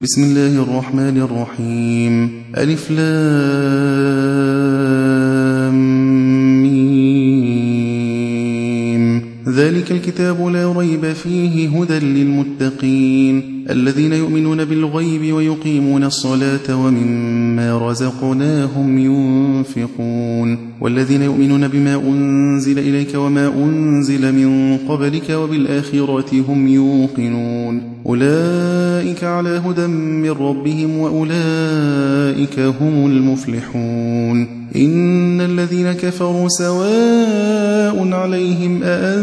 بسم الله الرحمن الرحيم. ألف لام ميم. ذلك الكتاب لا ريب فيه هدى للمتقين الذين يؤمنون بالغيب ويقيمون الصلاة ومما رزقناهم ينفقون والذين يؤمنون بما أنزل إليك وما أنزل من قبلك وبالآخرة هم يوقنون أولئك على هدى من ربهم وأولئك هم المفلحون. إن الذين كفروا سواء عليهم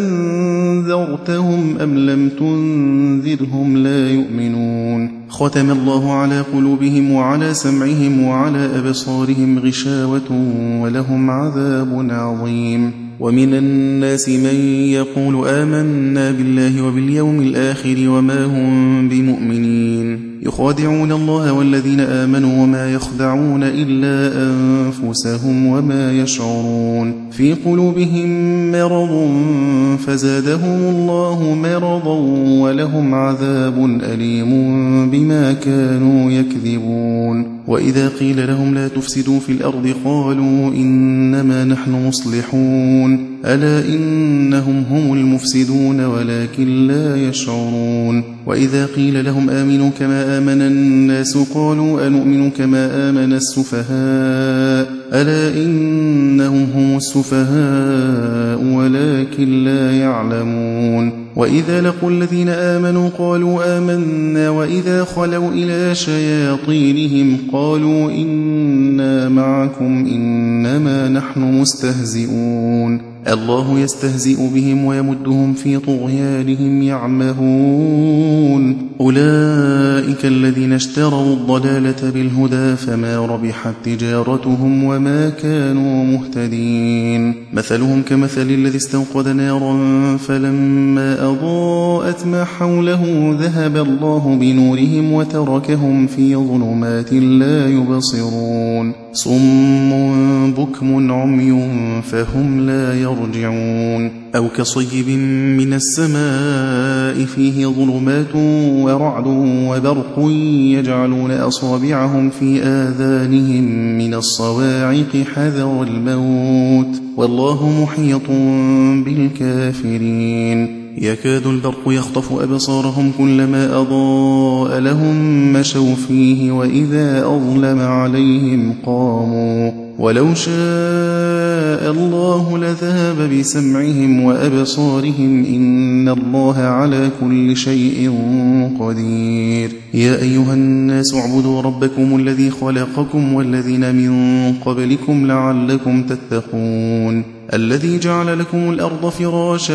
أأنذرتهم أم لم تنذرهم لا يؤمنون. ختم الله على قلوبهم وعلى سمعهم وعلى أبصارهم غشاوة ولهم عذاب عظيم. ومن الناس من يقول آمنا بالله وباليوم الآخر وما هم بمؤمنين يخادعون الله والذين آمنوا وما يخدعون إلا أنفسهم وما يشعرون. في قلوبهم مرض فزادهم الله مرضا ولهم عذاب أليم بما كانوا يكذبون. وإذا قيل لهم لا تفسدوا في الأرض قالوا إنما نحن مصلحون ألا إنهم هم المفسدون ولكن لا يشعرون. وإذا قيل لهم آمنوا كما آمن الناس قالوا أنؤمن كما آمن السفهاء ألا إنهم هم السفهاء ولكن لا يعلمون. وإذا لقوا الذين آمنوا قالوا آمنا وإذا خلوا إلى شياطينهم قالوا إنا معكم إنما نحن مستهزئون. الله يستهزئ بهم ويمدهم في طغيانهم يعمهون. أولئك الذين اشتروا الضلالة بالهدى فما ربحت تجارتهم وما كانوا مهتدين. مثلهم كمثل الذي استوقد نارا فلما أضاءت ما حوله ذهب الله بنورهم وتركهم في ظلمات لا يبصرون. صم بكم عمي فهم لا يرجعون. أو كصيب من السماء فيه ظلمات ورعد وبرق يجعلون أصابعهم في آذانهم من الصواعق حذر الموت والله محيط بالكافرين. يكاد البرق يخطف أبصارهم كلما أضاء لهم مشوا فيه وإذا أظلم عليهم قاموا ولو شاء الله لذهب بسمعهم وأبصارهم إن الله على كل شيء قدير. يا أيها الناس اعبدوا ربكم الذي خلقكم والذين من قبلكم لعلكم تتقون الذي جعل لكم الأرض فراشا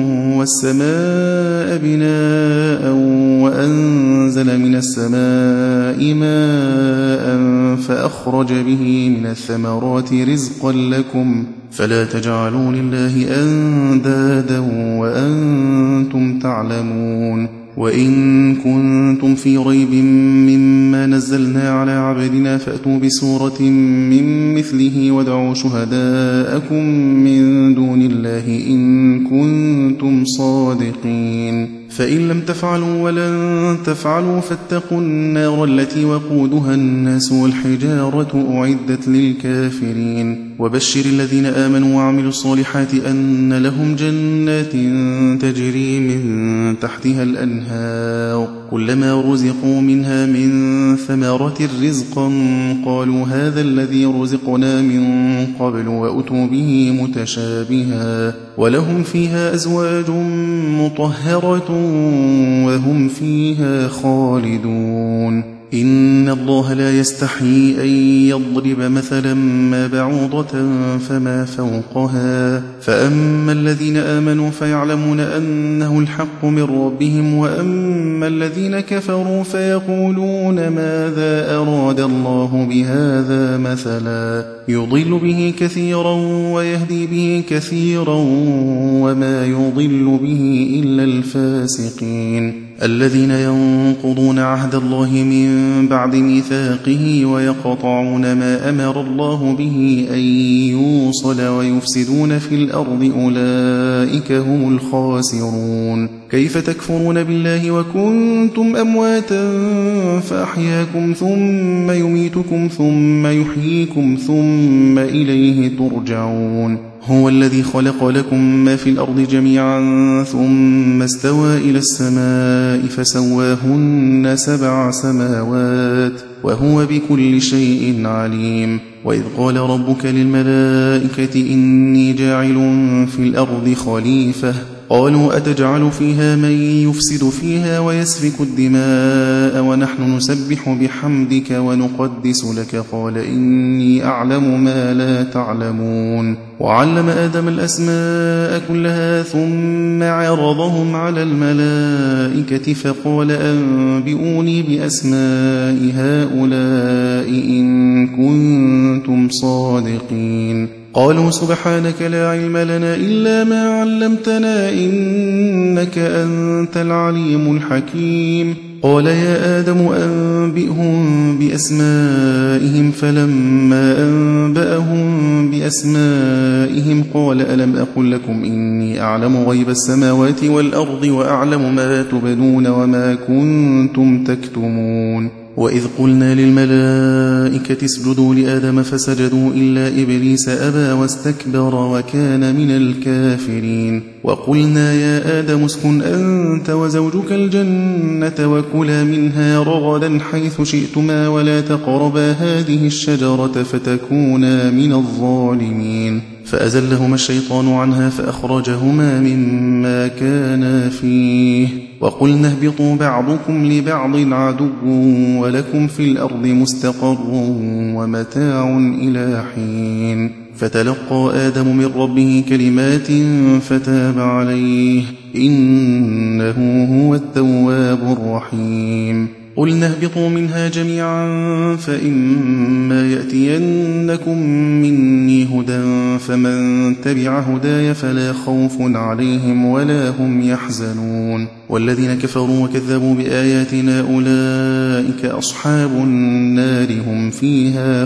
والسماء بناء وأنزل من السماء ماء فأخرج به من الثمرات رزقا لكم فلا تجعلوا لله أندادا وأنتم تعلمون. وإن كنتم في ريب مما نزلنا على عبدنا فأتوا بسورة من مثله وادعوا شهداءكم من دون الله إن كنتم صادقين. فإن لم تفعلوا ولن تفعلوا فاتقوا النار التي وقودها الناس والحجارة أعدت للكافرين. وبشر الذين آمنوا وعملوا الصالحات أن لهم جنات تجري من تحتها الأنهار كلما رزقوا منها من ثمرة رزقا قالوا هذا الذي رزقنا من قبل وأتوا به متشابها ولهم فيها أزواج مطهرة وهم فيها خالدون. إن الله لا يستحيي أن يضرب مثلا ما بعوضة فما فوقها فأما الذين آمنوا فيعلمون أنه الحق من ربهم وأما الذين كفروا فيقولون ماذا أراد الله بهذا مثلا يضل به كثيرا ويهدي به كثيرا وما يضل به إلا الفاسقين. الذين ينقضون عهد الله من بعد ميثاقه ويقطعون ما أمر الله به أن يوصل ويفسدون في الأرض أولئك هم الخاسرون. كيف تكفرون بالله وكنتم أمواتا فأحياكم ثم يميتكم ثم يحييكم ثم إليه ترجعون هو الذي خلق لكم ما في الأرض جميعا ثم استوى إلى السماء فسواهن 7 سماوات وهو بكل شيء عليم وإذ قال ربك للملائكة إني جاعل في الأرض خليفة قالوا أتجعل فيها من يفسد فيها ويسفك الدماء ونحن نسبح بحمدك ونقدس لك قال إني أعلم ما لا تعلمون وعلم آدم الأسماء كلها ثم عرضهم على الملائكة فقال أنبئوني بأسماء هؤلاء إن كنتم صادقين قالوا سبحانك لا علم لنا إلا ما علمتنا إنك أنت العليم الحكيم قال يا آدم أنبئهم بأسمائهم فلما أنبأهم بأسمائهم قال ألم أقل لكم إني أعلم غيب السماوات والأرض وأعلم ما تبدون وما كنتم تكتمون وإذ قلنا للملائكة اسجدوا لآدم فسجدوا إلا إبليس أبى واستكبر وكان من الكافرين وقلنا يا آدم اسكن أنت وزوجك الجنة وكلا منها رغدا حيث شئتما ولا تقربا هذه الشجرة فتكونا من الظالمين فأزلهما الشيطان عنها فأخرجهما مما كانا فيه وقلنا اهبطوا بعضكم لبعض عدو ولكم في الأرض مستقر ومتاع إلى حين فتلقى آدم من ربه كلمات فتاب عليه إنه هو التواب الرحيم قلنا اهبطوا منها جميعا فإما يأتينكم مني هدى فمن تبع هداي فلا خوف عليهم ولا هم يحزنون والذين كفروا وكذبوا بآياتنا أولئك أصحاب النار هم فيها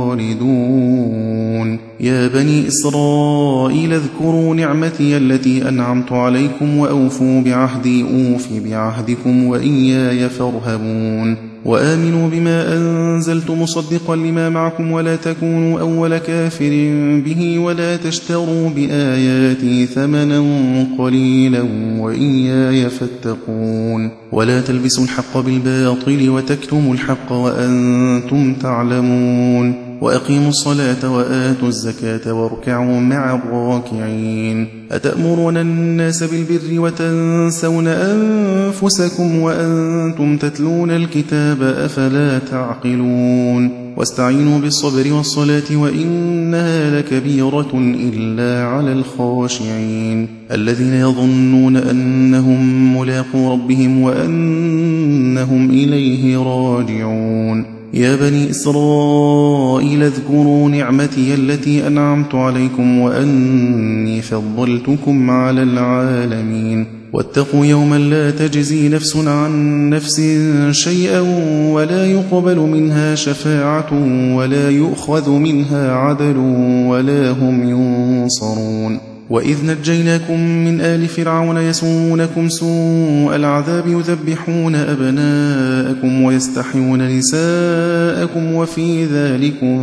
خالدون يا بني إسرائيل اذكروا نعمتي التي أنعمت عليكم وأوفوا بعهدي أوف بعهدكم وإياي فارهبون وآمنوا بما أنزلت مصدقا لما معكم ولا تكونوا أول كافر به ولا تشتروا بآياتي ثمنا قليلا وإياي فاتقون ولا تلبسوا الحق بالباطل وتكتموا الحق وأنتم تعلمون وأقيموا الصلاة وآتوا الزكاة واركعوا مع الراكعين أتأمرون الناس بالبر وتنسون أنفسكم وأنتم تتلون الكتاب أفلا تعقلون واستعينوا بالصبر والصلاة وإنها لكبيرة إلا على الخاشعين الذين يظنون أنهم ملاقو ربهم وأنهم إليه راجعون يا بني إسرائيل اذكروا نعمتي التي أنعمت عليكم وأني فضلتكم على العالمين واتقوا يوما لا تجزي نفس عن نفس شيئا ولا يقبل منها شفاعة ولا يؤخذ منها عدل ولا هم ينصرون وإذ نجيناكم من آل فرعون يسومونكم سوء العذاب يذبحون أبناءكم ويستحيون نساءكم وفي ذلكم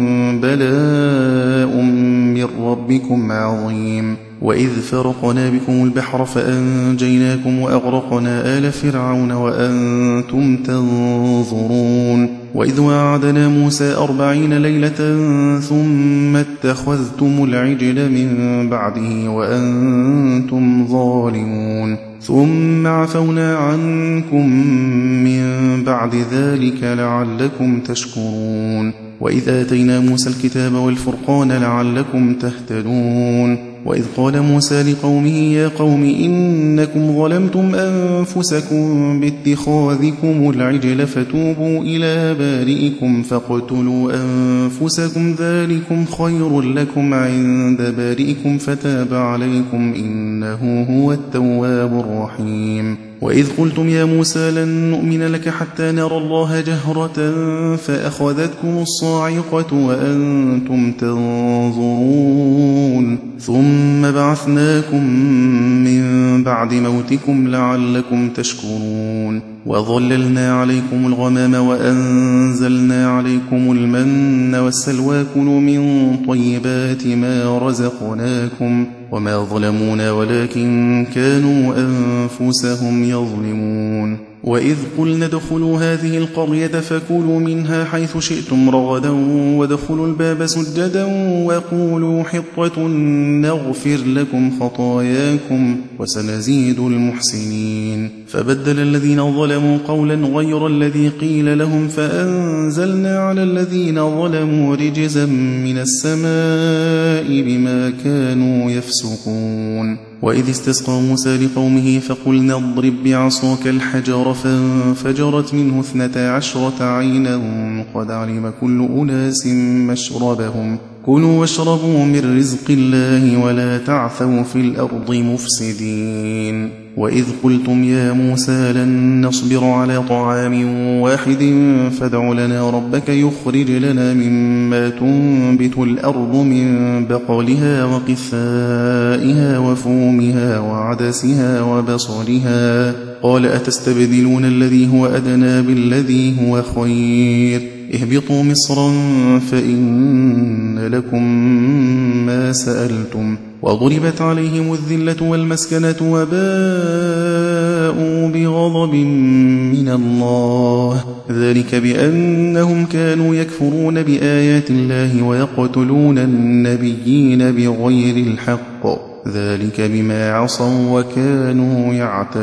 بلاء من ربكم عظيم وإذ فرقنا بكم البحر فأنجيناكم وأغرقنا آل فرعون وأنتم تنظرون وإذ وعدنا موسى 40 ليلة ثم اتخذتم العجل من بعده وأنتم ظالمون ثم عفونا عنكم من بعد ذلك لعلكم تشكرون وإذ آتينا موسى الكتاب والفرقان لعلكم تهتدون وإذ قال موسى لقومه يا قوم إنكم ظلمتم أنفسكم باتخاذكم العجل فتوبوا إلى بارئكم فاقتلوا أنفسكم ذلكم خير لكم عند بارئكم فتاب عليكم إنه هو التواب الرحيم وإذ قلتم يا موسى لن نؤمن لك حتى نرى الله جهرة فأخذتكم الصاعقة وأنتم تنظرون ثم بعثناكم من بعد موتكم لعلكم تشكرون وظللنا عليكم الغمام وأنزلنا عليكم المن والسلوى كلوا من طيبات ما رزقناكم وما ظلمونا ولكن كانوا أنفسهم يظلمون وإذ قلنا ادخلوا هذه القرية فكلوا منها حيث شئتم رغدا وادخلوا الباب سجدا وقولوا حطة نغفر لكم خطاياكم وسنزيد المحسنين فبدل الذين ظلموا قولا غير الذي قيل لهم فأنزلنا على الذين ظلموا رجزا من السماء بما كانوا يفسقون وإذ استسقى موسى لقومه فقلنا اضرب بعصاك الحجر فانفجرت منه 12 عينا قد علم كل أناس مشربهم كلوا واشربوا من رزق الله ولا تعثوا في الأرض مفسدين وإذ قلتم يا موسى لن نصبر على طعام واحد فادع لنا ربك يخرج لنا مما تنبت الأرض من بقلها وقثائها وفومها وعدسها وبصلها قال أتستبدلون الذي هو أدنى بالذي هو خير اهبطوا مصرا فإن لكم ما سألتم وضربت عليهم الذلة والمسكنة وباءوا بغضب من الله ذلك بأنهم كانوا يكفرون بآيات الله ويقتلون النبيين بغير الحق ذلك بما عصوا وكانوا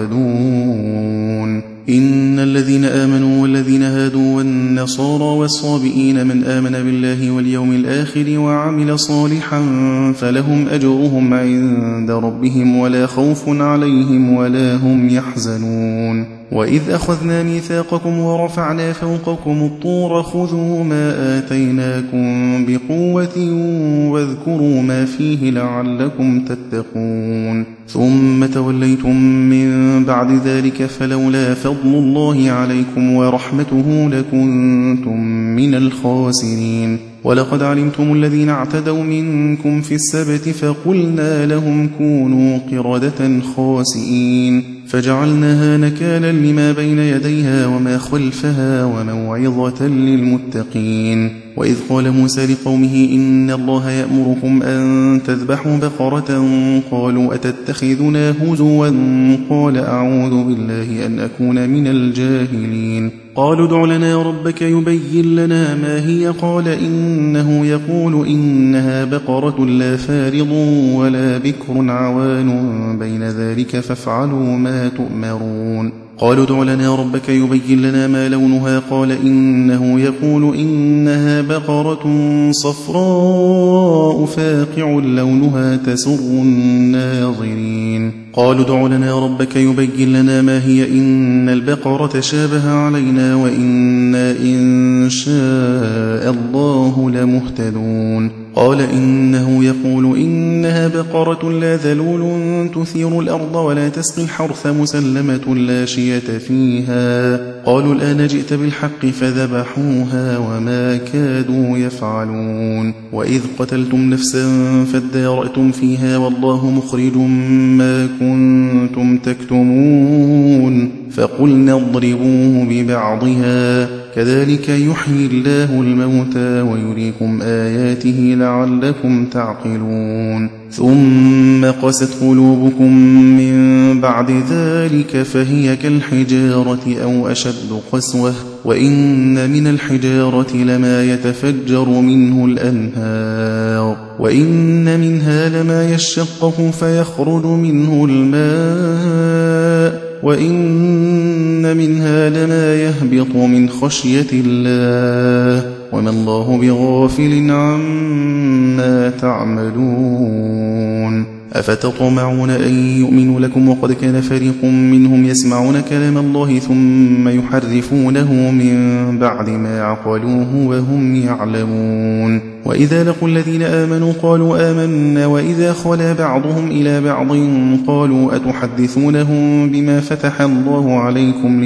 يعتدون إن الذين آمنوا والذين هادوا والنصارى والصابئين من آمن بالله واليوم الآخر وعمل صالحا فلهم أجرهم عند ربهم ولا خوف عليهم ولا هم يحزنون وإذ أخذنا ميثاقكم ورفعنا فوقكم الطور خذوا ما آتيناكم بقوة واذكروا ما فيه لعلكم تتقون ثم توليتم من بعد ذلك فلولا فضل الله عليكم ورحمته لكنتم من الخاسرين ولقد علمتم الذين اعتدوا منكم في السبت فقلنا لهم كونوا قردة خاسئين فجعلناها نكالا لما بين يديها وما خلفها وموعظة للمتقين وإذ قال موسى لقومه إن الله يأمركم أن تذبحوا بقرة قالوا أتتخذنا هزوا قال أعوذ بالله أن أكون من الجاهلين قالوا ادع لنا ربك يبين لنا ما هي قال إنه يقول إنها بقرة لا فارض ولا بكر عوان بين ذلك فافعلوا ما تؤمرون قالوا ادع لنا ربك يبين لنا ما لونها قال إنه يقول إنها بقرة صفراء فاقع لونها تسر الناظرين قالوا ادع لنا ربك يبين لنا ما هي إن البقرة شابه علينا وإنا إن شاء الله لمهتدون قال إنه يقول إنها بقرة لا ذلول تثير الأرض ولا تسقي الحرث مسلمة لا شية فيها قالوا الآن جئت بالحق فذبحوها وما كادوا يفعلون وإذ قتلتم نفسا فادارأتم فيها والله مخرج ما كنتم تكتمون فقلنا اضربوه ببعضها كذلك يحيي الله الموتى ويريكم آياته لعلكم تعقلون ثم قست قلوبكم من بعد ذلك فهي كالحجارة أو أشد قسوة وإن من الحجارة لما يتفجر منه الأنهار وإن منها لما يشقق فيخرج منه الماء وإن منها لما يهبط من خشية الله وما الله بغافل عما تعملون أفتطمعون أن يؤمنوا لكم وقد كان فريق منهم يسمعون كلام الله ثم يحرفونه من بعد ما عقلوه وهم يعلمون وإذا لقوا الذين آمنوا قالوا آمنا وإذا خلا بعضهم إلى بعض قالوا أتحدثونهم بما فتح الله عليكم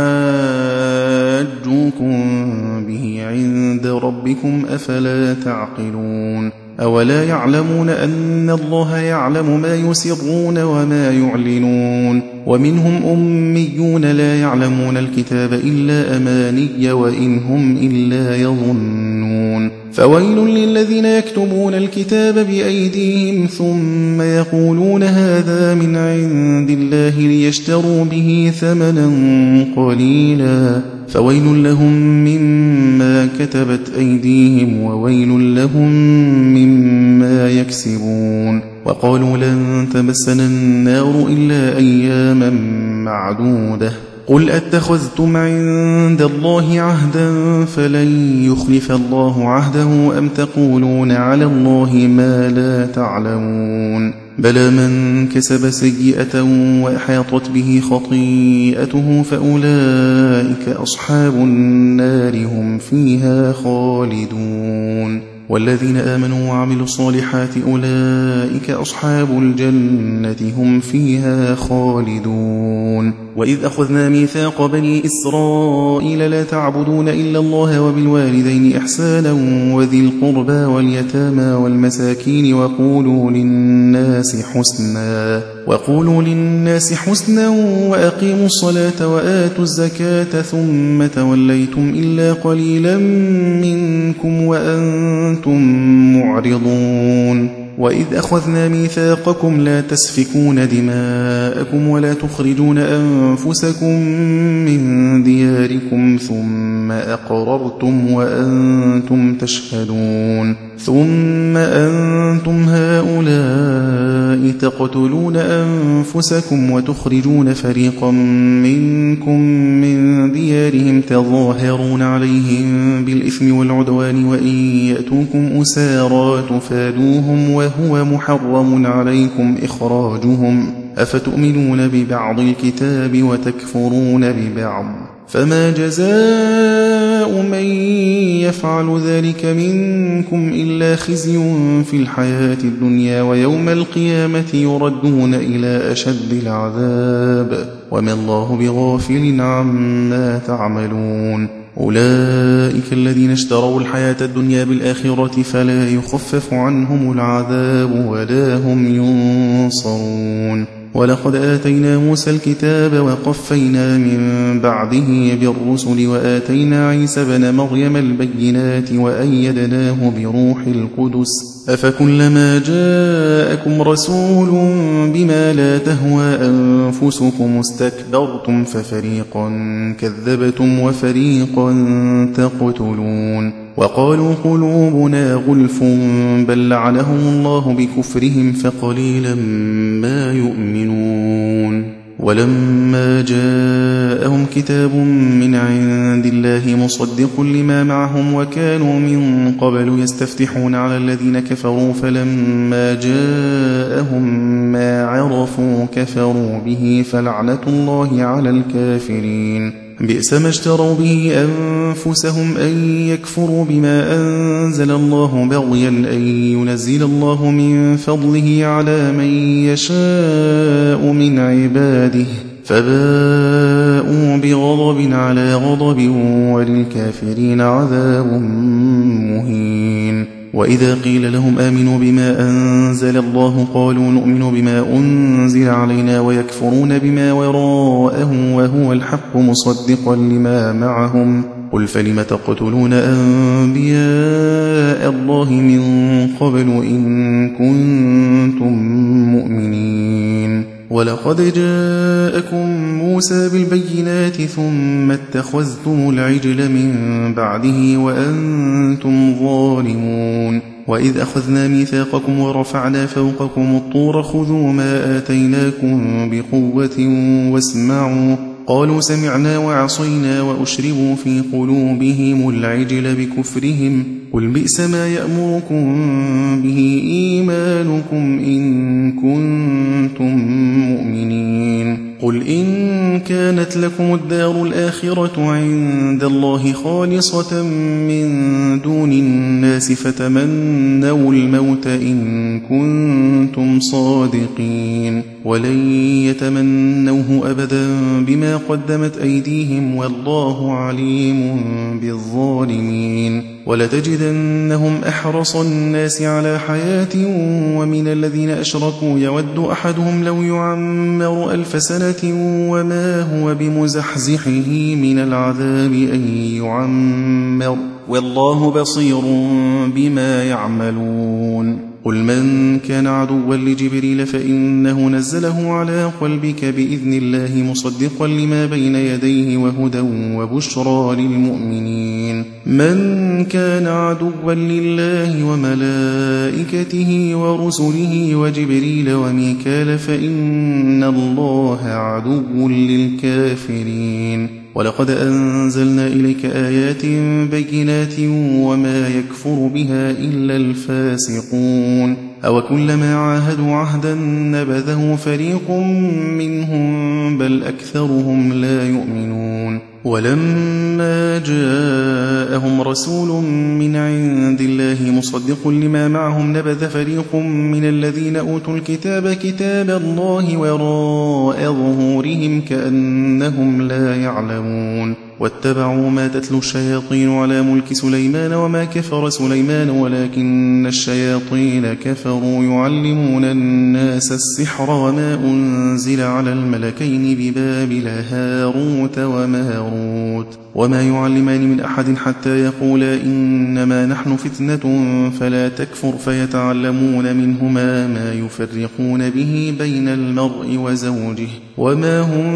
ليحاجوكم به عند ربكم أفلا تعقلون أولا يعلمون أن الله يعلم ما يسرون وما يعلنون ومنهم أميون لا يعلمون الكتاب إلا أماني وإن هم إلا يظنون فويل للذين يكتبون الكتاب بأيديهم ثم يقولون هذا من عند الله ليشتروا به ثمنا قليلا فويل لهم مما كتبت أيديهم وويل لهم مما يكسبون وقالوا لن تمسنا النار إلا أياما معدودة قل أتخذتم عند الله عهدا فلن يخلف الله عهده أم تقولون على الله ما لا تعلمون بلى من كسب سيئة وأحاطت به خطيئته فأولئك أصحاب النار هم فيها خالدون والذين آمنوا وعملوا الصالحات أولئك أصحاب الجنة هم فيها خالدون وإذ أخذنا ميثاق بني إسرائيل لا تعبدون إلا الله وبالوالدين إحسانا وذي القربى واليتامى والمساكين وقولوا للناس حسنا وأقيموا الصلاة وآتوا الزكاة ثم توليتم إلا قليلا منكم وأنتم معرضون وإذ أخذنا ميثاقكم لا تسفكون دماءكم ولا تخرجون أنفسكم من دياركم ثم أقررتم وأنتم تشهدون ثم أنتم هؤلاء تقتلون أنفسكم وتخرجون فريقا منكم من ديارهم تظاهرون عليهم بالإثم والعدوان وإن يأتوكم أسارى تفادوهم وهو محرم عليكم إخراجهم أفتؤمنون ببعض الكتاب وتكفرون ببعض فما جزاء من يفعل ذلك منكم إلا خزي في الحياة الدنيا ويوم القيامة يردون إلى أشد العذاب وما الله بغافل عما تعملون أولئك الذين اشتروا الحياة الدنيا بالآخرة فلا يخفف عنهم العذاب ولا هم ينصرون ولقد آتينا موسى الكتاب وقفينا من بعده بالرسل وآتينا عيسى بن مريم البينات وأيدناه بروح القدس أفكلما جاءكم رسول بما لا تهوى أنفسكم استكبرتم ففريقا كذبتم وفريقا تقتلون وقالوا قلوبنا غلف بل لعنهم الله بكفرهم فقليلا ما يؤمنون ولما جاءهم كتاب من عند الله مصدق لما معهم وكانوا من قبل يستفتحون على الذين كفروا فلما جاءهم ما عرفوا كفروا به فلعنة الله على الكافرين بئس ما اشتروا به أنفسهم أن يكفروا بما أنزل الله بغيا أن ينزل الله من فضله على من يشاء من عباده فباءوا بغضب على غضب وللكافرين عذاب مهين وإذا قيل لهم آمنوا بما أنزل الله قالوا نؤمن بما أنزل علينا ويكفرون بما وراءه وهو الحق مصدقا لما معهم قل فلم تقتلون أنبياء الله من قبل إن كنتم مؤمنين ولقد جاءكم موسى بالبينات ثم اتخذتم العجل من بعده وأنتم ظالمون وإذ أخذنا ميثاقكم ورفعنا فوقكم الطور خذوا ما آتيناكم بقوة واسمعوا قالوا سمعنا وعصينا وأشربوا في قلوبهم العجل بكفرهم قل بئس ما يأمركم به إيمانكم إن كنتم مؤمنين قل إن كانت لكم الدار الآخرة عند الله خالصة من دون الناس فتمنوا الموت إن كنتم صادقين ولن يتمنوه أبدا بما قدمت أيديهم والله عليم بالظالمين ولتجدنهم أحرص الناس على حياة ومن الذين أشركوا يود أحدهم لو يعمر 1000 سنة وما هو بمزحزحه من العذاب أن يعمر والله بصير بما يعملون قل من كان عدوا لجبريل فإنه نزله على قلبك بإذن الله مصدقا لما بين يديه وهدى وبشرى للمؤمنين من كان عدوا لله وملائكته ورسله وجبريل وميكال فإن الله عدو للكافرين ولقد أنزلنا إليك آيات بينات وما يكفر بها إلا الفاسقون أوكلما عاهدوا عهدا نبذه فريق منهم بل أكثرهم لا يؤمنون ولما جاءهم رسول من عند الله مصدق لما معهم نبذ فريق من الذين أوتوا الكتاب كتاب الله وراء ظهورهم كأنهم لا يعلمون واتبعوا ما تتلو الشياطين على ملك سليمان وما كفر سليمان ولكن الشياطين كفروا يعلمون الناس السحر وما أنزل على الملكين ببابل هاروت وماروت وما يعلمان من أحد حتى يقولا إنما نحن فتنة فلا تكفر فيتعلمون منهما ما يفرقون به بين المرء وزوجه وما هم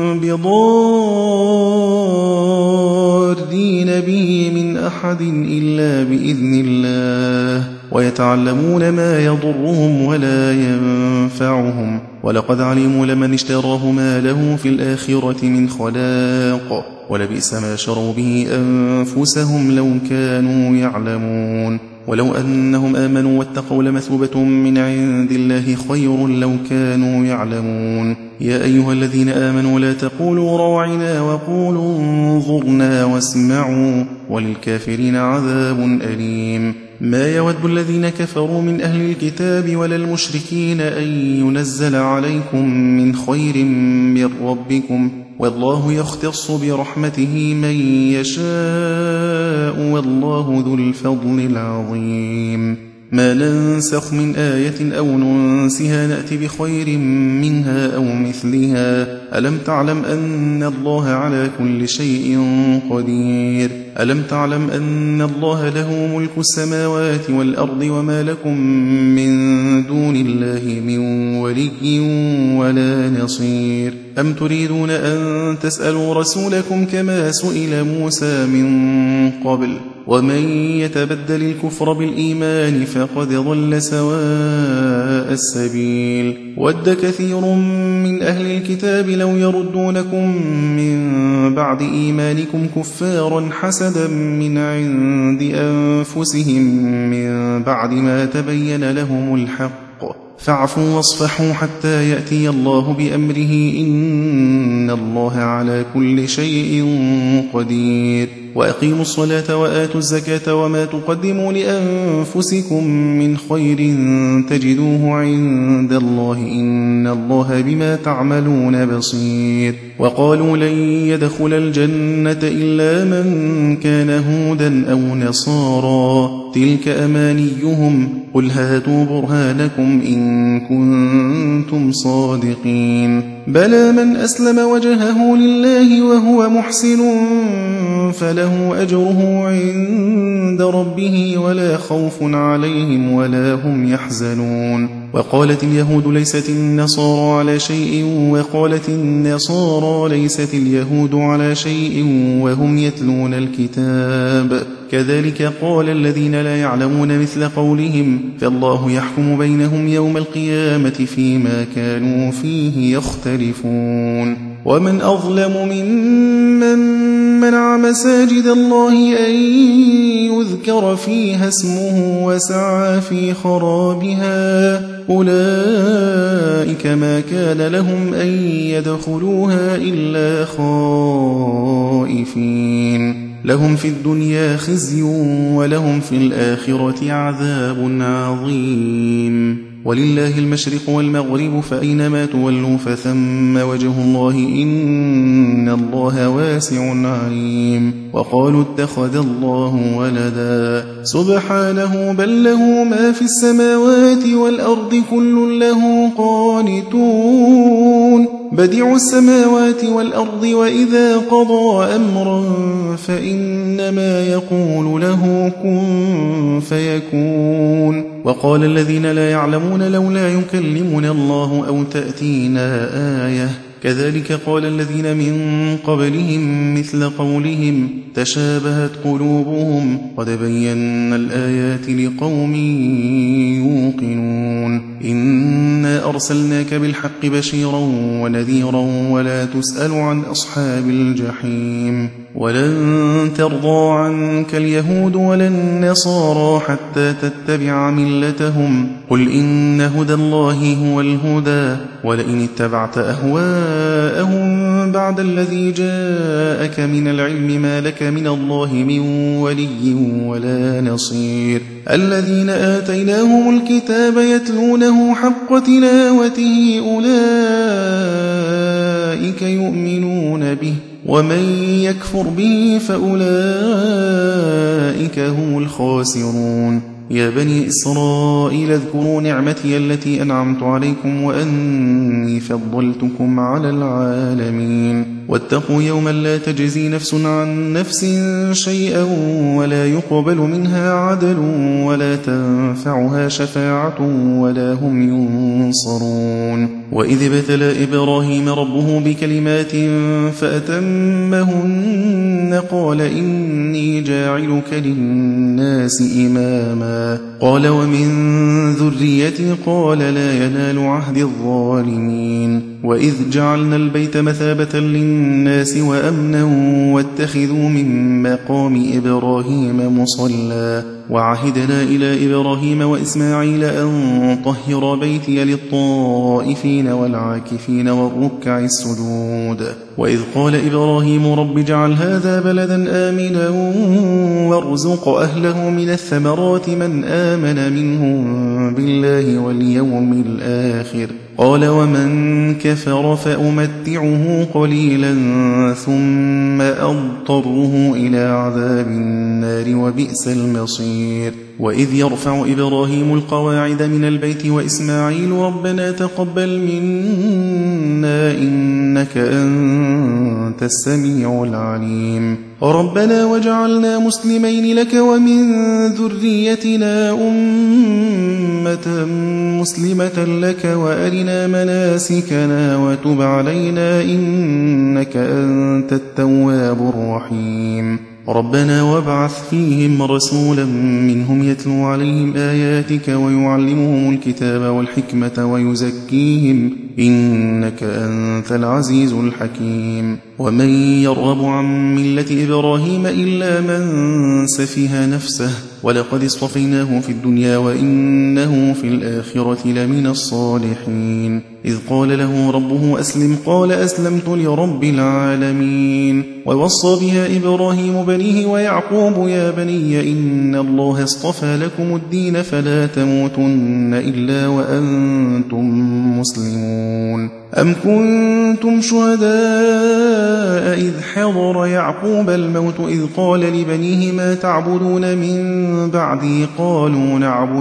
بضارين به من أحد إلا بإذن الله ويتعلمون ما يضرهم ولا ينفعهم ولقد علموا لمن اشتراه ما له في الآخرة من خلاق ولبئس ما شروا به أنفسهم لو كانوا يعلمون ولو أنهم آمنوا واتقوا لمثوبة من عند الله خير لو كانوا يعلمون يا أيها الذين آمنوا لا تقولوا راعنا وقولوا انظرنا واسمعوا وللكافرين عذاب أليم ما يود الذين كفروا من أهل الكتاب ولا المشركين أن ينزل عليكم من خير من ربكم والله يختص برحمته من يشاء والله ذو الفضل العظيم ما ننسخ من آية أو ننسها نأتي بخير منها أو مثلها ألم تعلم أن الله على كل شيء قدير ألم تعلم أن الله له ملك السماوات والأرض وما لكم من دون الله من ولي ولا نصير أم تريدون أن تسألوا رسولكم كما سئل موسى من قبل ومن يتبدل الكفر بالإيمان فقد ضل سواء السبيل ود كثير من أهل الكتاب لو يردونكم من بعد إيمانكم كفارا حسدا من عند أنفسهم من بعد ما تبين لهم الحق فاعفوا واصفحوا حتى يأتي الله بأمره إن الله على كل شيء قدير وأقيموا الصلاة وآتوا الزكاة وما تقدموا لأنفسكم من خير تجدوه عند الله إن الله بما تعملون بصير وقالوا لن يدخل الجنة إلا من كان هودا أو نصارى تلك أمانيهم قل هاتوا برهانكم إن كنتم صادقين بلى من أسلم وجهه لله وهو محسن فله أجره عند ربه ولا خوف عليهم ولا هم يحزنون وقالت اليهود ليست النصارى على شيء وقالت النصارى ليست اليهود على شيء وهم يتلون الكتاب كذلك قال الذين لا يعلمون مثل قولهم فالله يحكم بينهم يوم القيامة فيما كانوا فيه يختلفون يختلفون ومن أظلم ممن منع مساجد الله أن يذكر فيها اسمه وسعى في خرابها أولئك ما كان لهم أن يدخلوها إلا خائفين لهم في الدنيا خزي ولهم في الآخرة عذاب عظيم ولله المشرق والمغرب فأينما تولوا فثم وجه الله إن الله واسع عليم وقالوا اتخذ الله ولدا سبحانه بل له ما في السماوات والأرض كل له قانتون بديع السماوات والأرض وإذا قضى أمرا فإنما يقول له كن فيكون وقال الذين لا يعلمون لولا يكلمنا الله أو تأتينا آية كذلك قال الذين من قبلهم مثل قولهم تشابهت قلوبهم قد بينا الآيات لقوم يوقنون إنا أرسلناك بالحق بشيرا ونذيرا ولا تسأل عن أصحاب الجحيم ولن ترضى عنك اليهود ولا النصارى حتى تتبع ملتهم قل إن هدى الله هو الهدى ولئن اتبعت أهواءهم بعد الذي جاءك من العلم ما لك من الله من ولي ولا نصير الذين آتيناهم الكتاب يتلونه حق تلاوته أولئك يؤمنون به ومن يكفر به فأولئك هم الخاسرون يا بني إسرائيل اذكروا نعمتي التي أنعمت عليكم وأني فضلتكم على العالمين واتقوا يوما لا تجزي نفس عن نفس شيئا ولا يقبل منها عدل ولا تنفعها شفاعة ولا هم ينصرون وإذ ابتلى إبراهيم ربه بكلمات فأتمهن قال إني جاعلك للناس إماما قال ومن ذريتي قال لا ينال عهد الظالمين وإذ جعلنا البيت مثابة للناس وأمنا واتخذوا من مقام إبراهيم مصلى وعهدنا إلى إبراهيم وإسماعيل أن طهر بيتي للطائفين والعاكفين والركع السجود وإذ قال إبراهيم رب اجعل هذا بلدا آمنا وارزق أهله من الثمرات من آمن منهم بالله واليوم الآخر قال ومن كفر فأمتعه قليلا ثم أضطره إلى عذاب النار وبئس المصير وإذ يرفع إبراهيم القواعد من البيت وإسماعيل ربنا تقبل منا إنك أنت السميع العليم ربنا وجعلنا مسلمين لك ومن ذريتنا أمة مسلمة لك وأرنا مناسكنا وتب علينا إنك أنت التواب الرحيم ربنا وابعث فيهم رسولا منهم يتلو عليهم آياتك ويعلمهم الكتاب والحكمة ويزكيهم إنك أنت العزيز الحكيم ومن يرغب عن ملة إبراهيم إلا من سفه نفسه ولقد اصطفيناه في الدنيا وإنه في الآخرة لمن الصالحين إذ قال له ربه أسلم قال أسلمت لرب العالمين ووصى بها إبراهيم بنيه ويعقوب يا بني إن الله اصطفى لكم الدين فلا تموتن إلا وأنتم مسلمون أم كنتم شهداء إذ حضر يعقوب الموت إذ قال لبنيه ما تعبدون من بعدي قالوا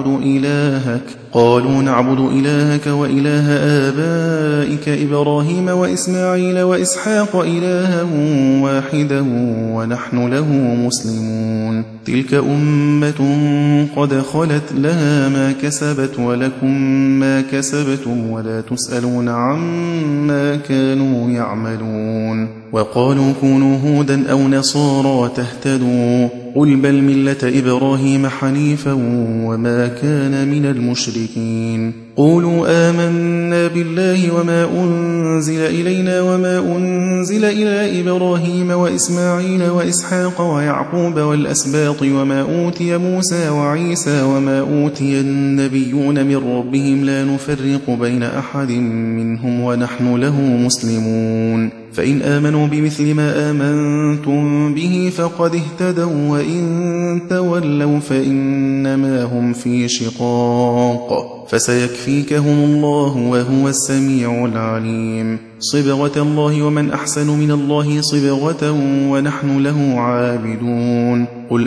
نعبد إلهك وإله آبائك إبراهيم وإسماعيل وإسحاق إلها واحدا ونحن له مسلمون تلك أمة قد خلت لها ما كسبت ولكم ما كسبتم ولا تسألون عما كانوا يعملون وقالوا كونوا هودا أو نصارى تهتدوا قل بل ملة إبراهيم حنيفا وما كان من المشركين قولوا آمنا بالله وما أنزل إلينا وما أنزل إلى إبراهيم وإسماعيل وإسحاق ويعقوب والأسباط وما أوتي موسى وعيسى وما أوتي النبيون من ربهم لا نفرق بين أحد منهم ونحن له مسلمون فإن آمنوا بمثل ما آمنتم به فقد اهتدوا وإن تولوا فإنما هم في شقاق فسيكفيكهم الله وهو السميع العليم صبغة الله ومن أحسن من الله صبغة ونحن له عابدون قل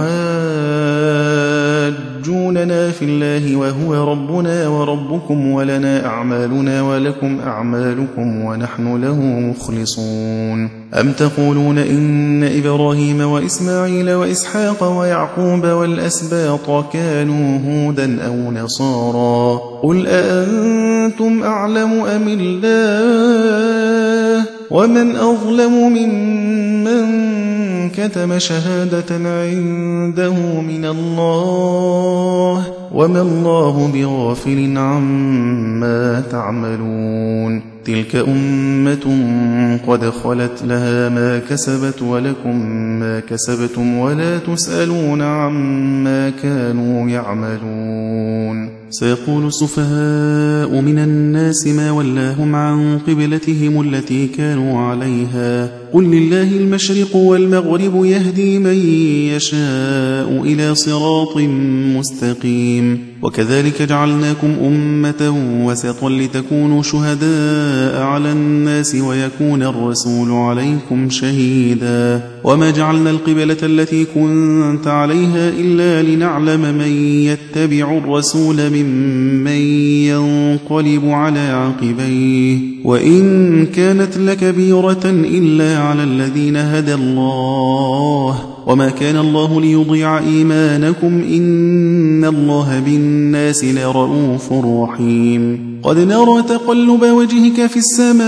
أتحاجوننا في الله وهو ربنا وربكم ولنا أعمالنا ولكم أعمالكم ونحن له مخلصون أم تقولون إن إبراهيم وإسماعيل وإسحاق ويعقوب والأسباط كانوا هودا أو نصارى قل أأنتم أعلم أم الله ومن أظلم ممن كتم شهادة عنده من الله وما الله بغافل عما تعملون تلك أمة قد خلت لها ما كسبت ولكم ما كسبتم ولا تسألون عما كانوا يعملون سيقول السفهاء من الناس ما ولاهم عن قبلتهم التي كانوا عليها قل لله المشرق والمغرب يهدي من يشاء إلى صراط مستقيم وكذلك جعلناكم أمة وسطا لتكونوا شهداء على الناس ويكون الرسول عليكم شهيدا وما جعلنا القبلة التي كنت عليها إلا لنعلم من يتبع الرسول ممن ينقلب على عقبيه وإن كانت لكبيرة إلا على الذين هدى الله وما كان الله ليضيع إيمانكم إن الله بالناس لرؤوف رحيم قد نرى تقلب وجهك في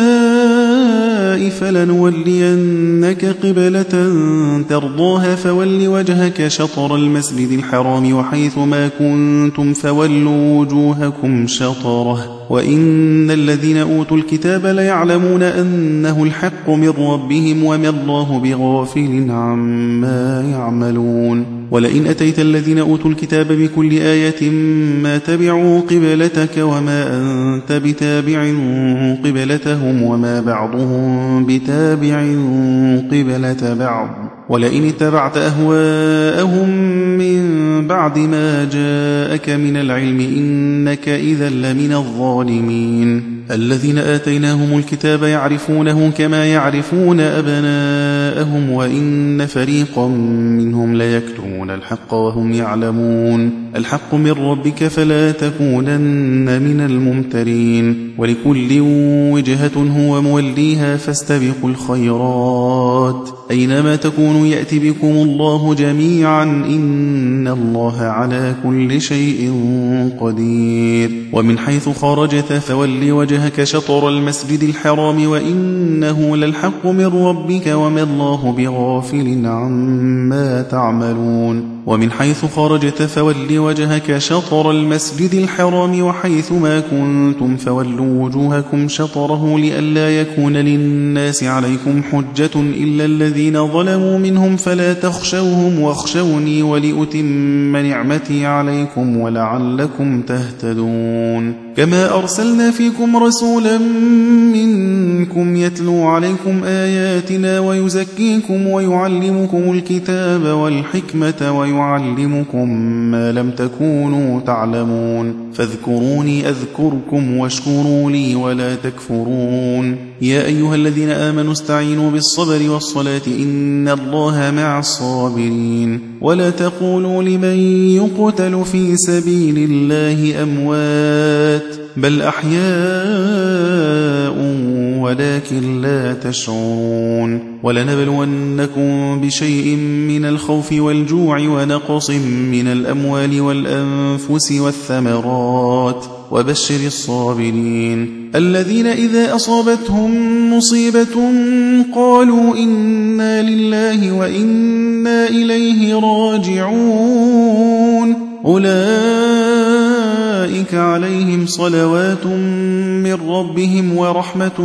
السماء فلنولينك قبلة ترضاها فول وجهك شطر المسجد الحرام وحيث ما كنتم فولوا وجوهكم شطره وإن الذين أوتوا الكتاب ليعلمون أنه الحق من ربهم وما الله بغافل عما يعملون ولئن أتيت الذين أوتوا الكتاب بكل آية ما تبعوا قبلتك وما أنت بتابع قبلتهم وما بعضهم بتابع قبلة بعض ولئن اتبعت أهواءهم من بعد ما جاءك من العلم إنك إذا لمن الظالمين الذين آتيناهم الكتاب يعرفونه كما يعرفون أبناءهم وإن فريقا منهم ليكتمون الحق وهم يعلمون الحق من ربك فلا تكونن من الممترين ولكل وجهة هو موليها فاستبقوا الخيرات أينما تكونوا يأتي بكم الله جميعا إن الله على كل شيء قدير ومن حيث خرجت فول وجهك شطر المسجد الحرام وإنه للحق من ربك وما الله بغافل عما تعملون ومن حيث خرجت فول وجهك شطر المسجد الحرام وحيث ما كنتم فولوا وجوهكم شطره لئلا يكون للناس عليكم حجة إلا الذين ظلموا منهم فلا تخشوهم واخشوني ولأتم نعمتي عليكم ولعلكم تهتدون كما أرسلنا فيكم رسولا منكم يتلو عليكم آياتنا ويزكيكم ويعلمكم الكتاب والحكمة ويعلمكم ما لم تكونوا تعلمون فاذكروني أذكركم واشكروا لي ولا تكفرون يا أيها الذين آمنوا استعينوا بالصبر والصلاة إن الله مع الصابرين ولا تقولوا لمن يقتل في سبيل الله أموات بل أحياء ولكن لا تشعرون ولنبلونكم بشيء من الخوف والجوع ونقص من الأموال والأنفس والثمرات وبشر الصابرين الذين إذا أصابتهم مصيبة قالوا إنا لله وإنا إليه راجعون أولئك عليهم صلوات من ربهم ورحمة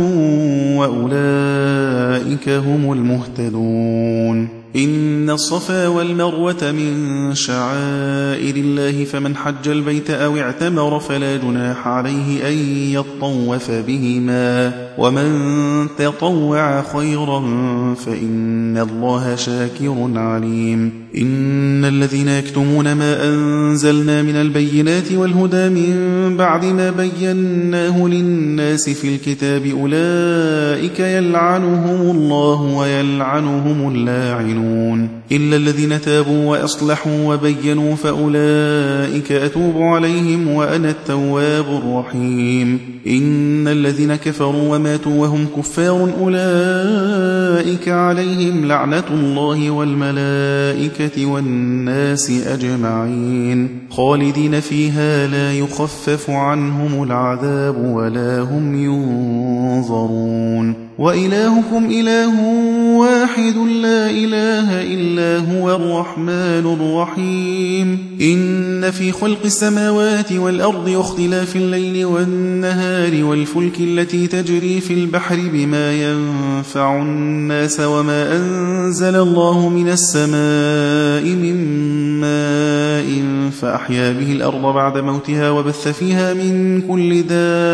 وأولئك هم المهتدون إن الصفا والمروة من شعائر الله فمن حج البيت أو اعتمر فلا جناح عليه أن يطوف بهما ومن تطوع خيرا فإن الله شاكر عليم إن الذين يكتمون ما أنزلنا من البينات والهدى من بعد ما بيناه للناس في الكتاب أولئك يلعنهم الله ويلعنهم اللاعنون إلا الذين تابوا وأصلحوا وبينوا فأولئك أتوب عليهم وأنا التواب الرحيم إن الذين كفروا وماتوا وهم كفار أولئك عليهم لعنة الله والملائكة والناس أجمعين خالدين فيها لا يخفف عنهم العذاب ولا هم ينظرون وإلهكم إله واحد لا إله إلا هو الرحمن الرحيم إن في خلق السماوات والأرض واختلاف الليل والنهار والفلك التي تجري في البحر بما ينفع الناس وما أنزل الله من السماء من ماء فأحيا به الأرض بعد موتها وبث فيها من كل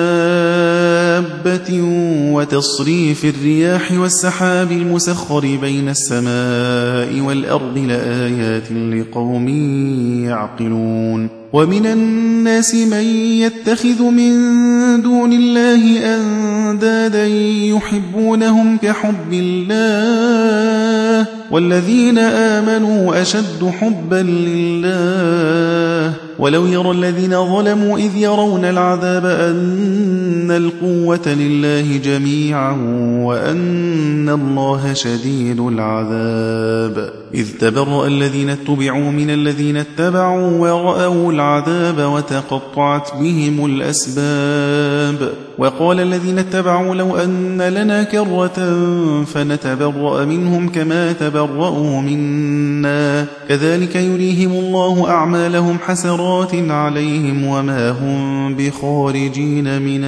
دابة وتصريف الرياح والسحاب المسخر بين السماء والأرض لآيات لقوم يعقلون ومن الناس من يتخذ من دون الله أندادا يحبونهم كحب الله والذين آمنوا أشد حبا لله ولو يرى الذين ظلموا إذ يرون العذاب أن القوة لله جميعا وأن الله شديد العذاب إذ تبرأ الذين اتبعوا من الذين اتبعوا ورأوا العذاب وتقطعت بهم الأسباب وقال الذين اتبعوا لو أن لنا كرة فنتبرأ منهم كما تبرأوا منا كذلك يريهم الله أعمالهم حسرات عليهم وما هم بخارجين من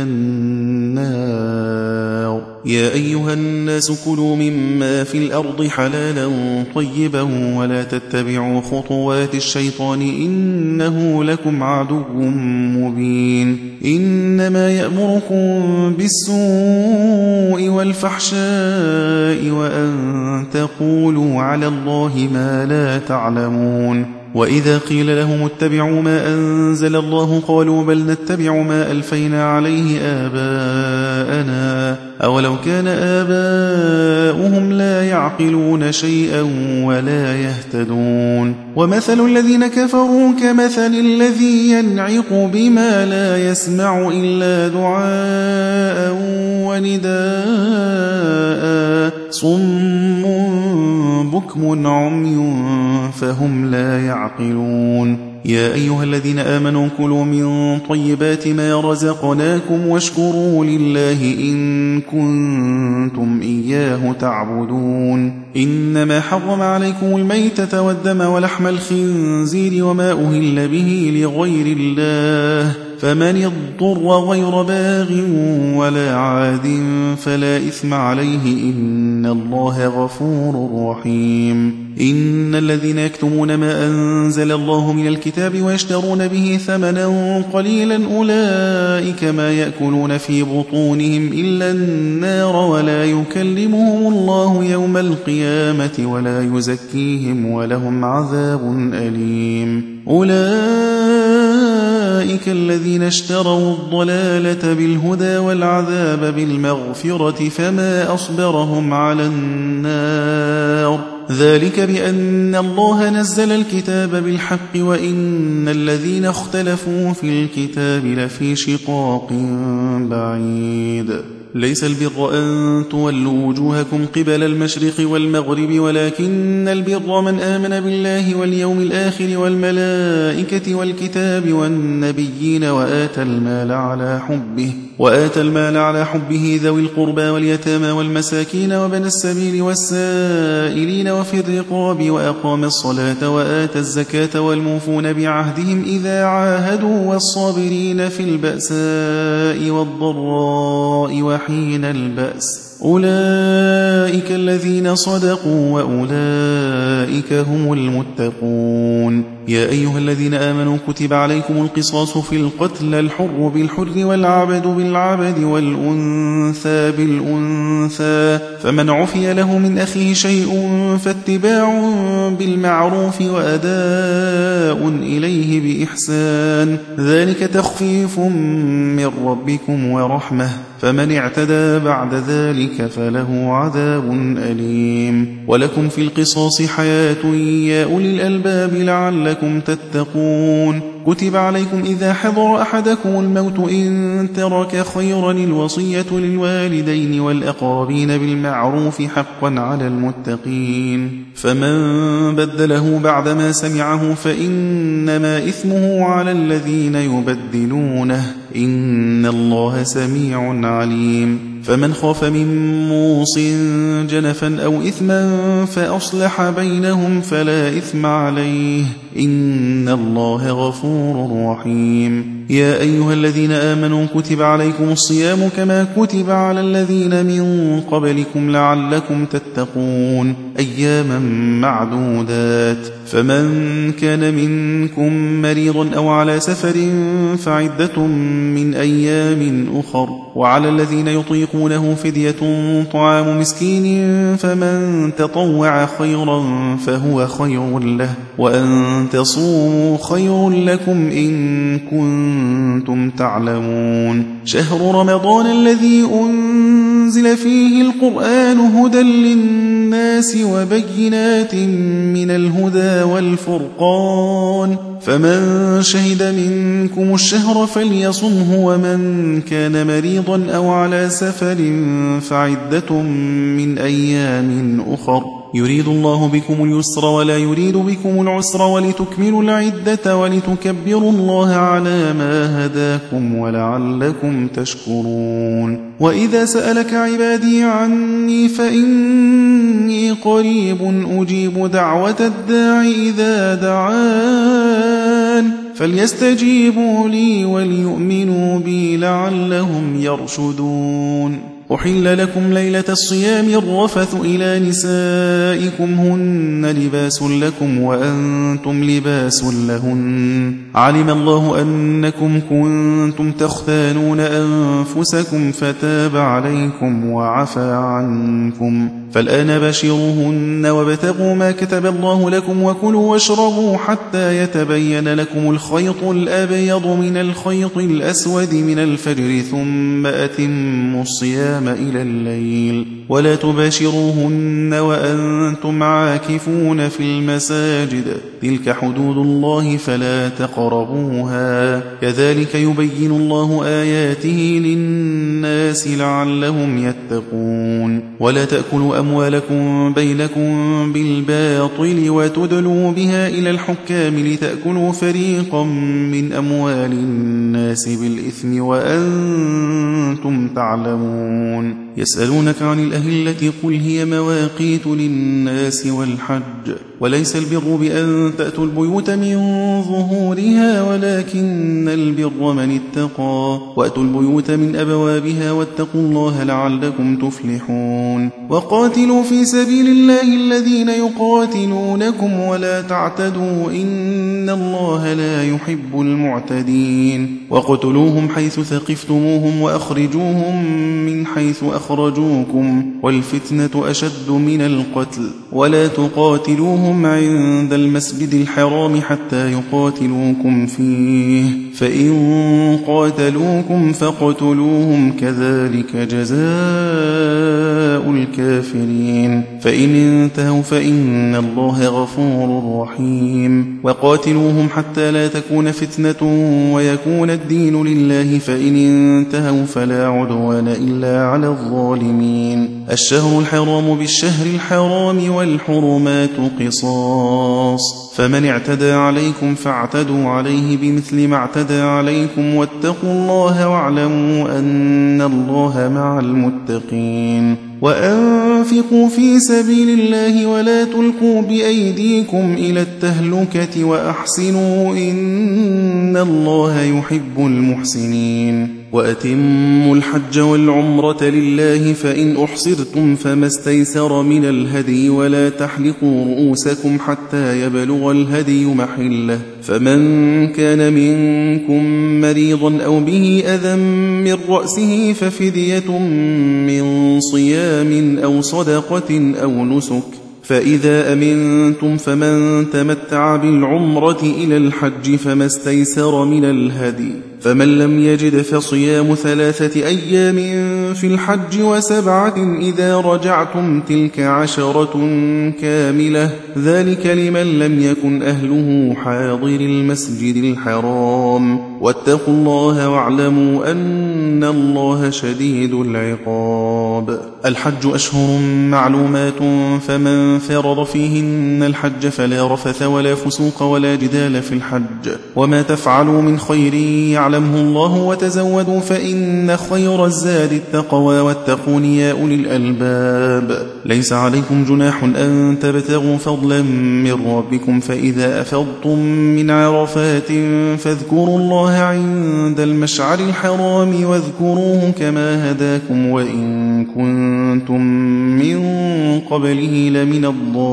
النار يا أيها الناس كلوا مما في الأرض حلالا طيبا ولا تتبعوا خطوات الشيطان إنه لكم عدو مبين إنما يأمركم بالسوء والفحشاء وأن تقولوا على الله ما لا تعلمون وإذا قيل لهم اتبعوا ما أنزل الله قالوا بل نتبع ما ألفينا عليه آباءنا أولو كان آباؤهم لا يعقلون شيئا ولا يهتدون ومثل الذين كفروا كمثل الذي ينعق بما لا يسمع إلا دعاء ونداء صم بكم عمي فهم لا يعقلون يا أيها الذين آمنوا كلوا من طيبات ما رزقناكم واشكروا لله إن كنتم إياه تعبدون إنما حرم عليكم الميتة والدم ولحم الخنزير وما أهل به لغير الله فمن اضطر غير باغ ولا عاد فلا إثم عليه إن الله غفور رحيم إن الذين يكتمون ما أنزل الله من الكتاب ويشترون به ثمنا قليلا أولئك ما يأكلون في بطونهم إلا النار ولا يكلمهم الله يوم القيامة ولا يزكيهم ولهم عذاب أليم أولئك الذين اشتروا الضلالة بالهدى والعذاب بالمغفرة فما أصبرهم على النار ذلك بأن الله نزل الكتاب بالحق وإن الذين اختلفوا في الكتاب لفي شقاق بعيد ليس البر أن تولوا وجوهكم قبل المشرق والمغرب ولكن البر من آمن بالله واليوم الآخر والملائكة والكتاب والنبيين وآتى المال على حبه ذوي القربى واليتامى والمساكين وبني السبيل والسائلين وفي الرقاب وأقام الصلاة وآتى الزكاة والموفون بعهدهم إذا عاهدوا والصابرين في البأساء والضراء وحين البأس أولئك الذين صدقوا وأولئك هم المتقون. يا أيها الذين آمنوا كتب عليكم القصاص في القتل الحر بالحر والعبد بالعبد والأنثى بالأنثى فمن عفي له من أخيه شيء فاتباع بالمعروف وأداء إليه بإحسان ذلك تخفيف من ربكم ورحمة فمن اعتدى بعد ذلك فله عذاب أليم. ولكم في القصاص حياة يا أولي الألباب لعلكم تتقون. كتب عليكم إذا حضر أحدكم الموت إن ترك خيرا الوصية للوالدين والأقربين بالمعروف حقا على المتقين فمن بدله بعدما سمعه فإنما إثمه على الذين يبدلونه إن الله سميع عليم. فمن خاف من موص جنفا أو إثما فأصلح بينهم فلا إثم عليه إن الله غفور رحيم. يا أيها الذين آمنوا كتب عليكم الصيام كما كتب على الذين من قبلكم لعلكم تتقون أياما معدودات فمن كان منكم مريضا أو على سفر فعدة من أيام أخر وعلى الذين يطيقونه فدية طعام مسكين فمن تطوع خيرا فهو خير له وأن تصوموا خير لكم إن كنتم تعلمون. شهر رمضان الذي أنزل فيه القرآن هدى للناس وبينات من الهدى والفرقان فمن شهد منكم الشهر فليصمه ومن كان مريضا أو على سفر فعدة من أيام أخر يريد الله بكم اليسر ولا يريد بكم العسر ولتكملوا العدة ولتكبروا الله على ما هداكم ولعلكم تشكرون. وإذا سألك عبادي عني فإني قريب أجيب دعوة الداع إذا دعان فليستجيبوا لي وليؤمنوا بي لعلهم يرشدون. أحل لكم ليلة الصيام الرفث إلى نسائكم هن لباس لكم وأنتم لباس لهن علم الله أنكم كنتم تختانون أنفسكم فتاب عليكم وعفى عنكم فالآن باشروهن وابتغوا ما كتب الله لكم وكلوا واشربوا حتى يتبين لكم الخيط الأبيض من الخيط الأسود من الفجر ثم أتموا الصيام إلى الليل ولا تباشروهن وأنتم عاكفون في المساجد تلك حدود الله فلا تقربوها كذلك يبين الله آياته للناس لعلهم يتقون. ولا تأكلوا أموالكم بينكم بالباطل وتدلوا بها إلى الحكام لتأكلوا فريقا من أموال الناس بالإثم وأنتم تعلمون. يسألونك عن الأهلة قل هي مواقيت للناس والحج وليس البر بأن تأتوا البيوت من ظهورها ولكن البر من اتقى وأتوا البيوت من أبوابها واتقوا الله لعلكم تفلحون. وقاتلوا في سبيل الله الذين يقاتلونكم ولا تعتدوا إن الله لا يحب المعتدين. وقتلوهم حيث ثقفتموهم وأخرجوهم من حيث أخرجوكم والفتنة أشد من القتل ولا تقاتلوهم عند المسجد الحرام حتى يقاتلوكم فيه فإن قاتلوكم فاقتلوهم كذلك جزاء الكافرين فإن انتهوا فإن الله غفور رحيم وقاتلوهم حتى لا تكون فتنة ويكون الدين لله فإن انتهوا فلا عدوان إلا على الظالمين الشهر الحرام بالشهر الحرام والحرمات قصاص فمن اعتدى عليكم فاعتدوا عليه بمثل ما اعتدى عليكم واتقوا الله واعلموا أن الله مع المتقين وأنفقوا في سبيل الله ولا تلقوا بأيديكم إلى التهلكة وأحسنوا إن الله يحب المحسنين وأتموا الحج والعمرة لله فإن أحصرتم فما استيسر من الهدي ولا تحلقوا رؤوسكم حتى يبلغ الهدي محله فمن كان منكم مريضا أو به أذى من رأسه ففدية من صيام أو صدقة أو نسك فإذا أمنتم فمن تمتع بالعمرة إلى الحج فما استيسر من الهدي فمن لم يجد فصيام 3 أيام في الحج و7 إذا رجعتم تلك 10 كاملة ذلك لمن لم يكن أهله حاضر المسجد الحرام واتقوا الله واعلموا أن الله شديد العقاب الحج أشهر معلومات فمن فرض فيهن الحج فلا رفث ولا فسوق ولا جدال في الحج وما تفعلوا من خير يعلمه الله وتزودوا فإن خير الزاد التقوى واتقون يا أولي الألباب ليس عليكم جناح أن تبتغوا فضلا من ربكم فإذا أفضتم من عرفات فاذكروا الله عند المشعر الحرام واذكروه كما هداكم وإن كنتم من قبله لمن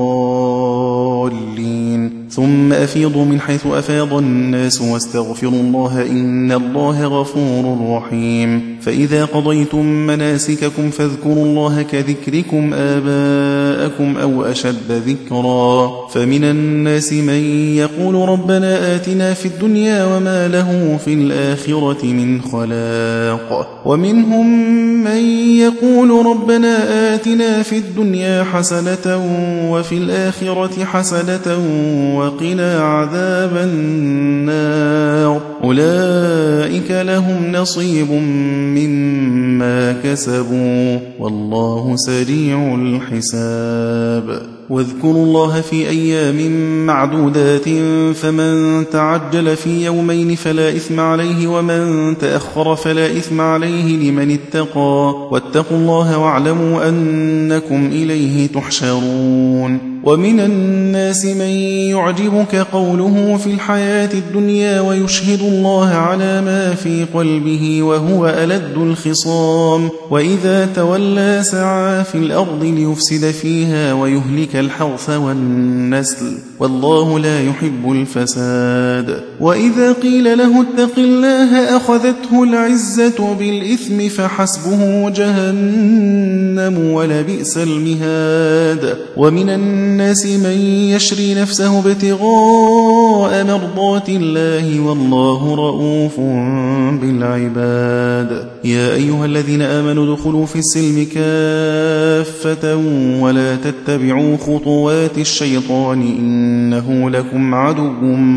الضالين ثم أفيضوا من حيث أفاض الناس واستغفروا الله إن الله غفور رحيم فإذا قضيتم مناسككم فاذكروا الله كذكركم آباءكم أو أشد ذكرا فمن الناس من يقول ربنا آتنا في الدنيا وما له في الآخرة من خلاق ومنهم من يقول ربنا آتنا في الدنيا حسنة وفي الآخرة حسنة وقنا عذاب النار أولئك لهم نصيب مما كسبوا والله سريع الحساب واذكروا الله في أيام معدودات فمن تعجل في يومين فلا إثم عليه ومن تأخر فلا إثم عليه لمن اتقى واتقوا الله واعلموا أنكم إليه تحشرون ومن الناس من يعجبك قوله في الحياة الدنيا ويشهد الله على ما في قلبه وهو ألد الخصام وإذا تولى سعى في الأرض ليفسد فيها ويهلك الحرث والنسل والله لا يحب الفساد وإذا قيل له اتق الله أخذته العزة بالإثم فحسبه جهنم ولبئس المهاد ومن الناس من يشري نفسه ابتغاء مرضات الله والله رؤوف بالعباد يا أيها الذين آمنوا ادخلوا في السلم كافة ولا تتبعوا خطوات الشيطان إنه لكم عدو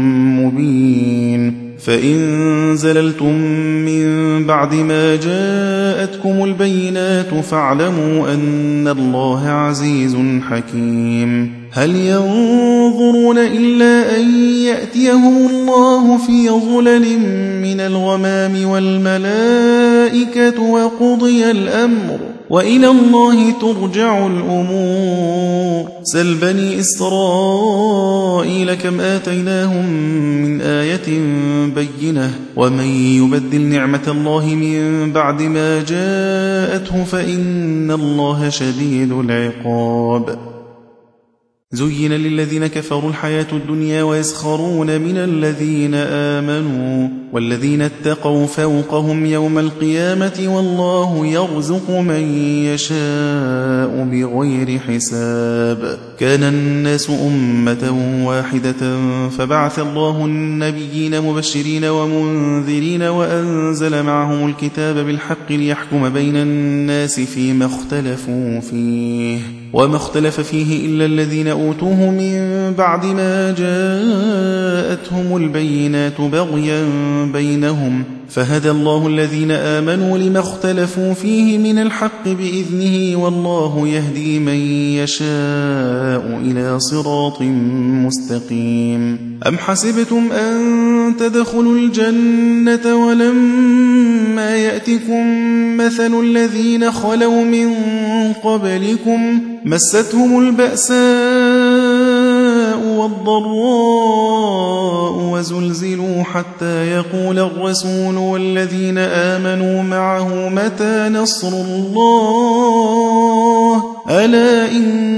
مبين فإن زللتم من بعد ما جاءتكم البينات فاعلموا أن الله عزيز حكيم هل ينظرون إلا أن يأتيهم الله في ظلل من الغمام والملائكة وقضي الأمر وإلى الله ترجع الأمور سل بني إسرائيل كم آتيناهم من آية بينة ومن يبدل نعمة الله من بعد ما جاءته فإن الله شديد العقاب زين للذين كفروا الحياة الدنيا ويسخرون من الذين آمنوا والذين اتقوا فوقهم يوم القيامة والله يرزق من يشاء بغير حساب. كان الناس أمة واحدة فبعث الله النبيين مبشرين ومنذرين وأنزل معهم الكتاب بالحق ليحكم بين الناس فيما اختلفوا فيه وما اختلف فيه إلا الذين أوتوه من بعد ما جاءتهم البينات بغيا بينهم فهدى الله الذين آمنوا لما اختلفوا فيه من الحق بإذنه والله يهدي من يشاء إلى صراط مستقيم. أم حسبتم أن تدخلوا الجنة ولما يأتكم مثل الذين خلوا من قبلكم مستهم البأساء والضراء وزلزلوا حتى يقول الرسول والذين آمنوا معه متى نصر الله ألا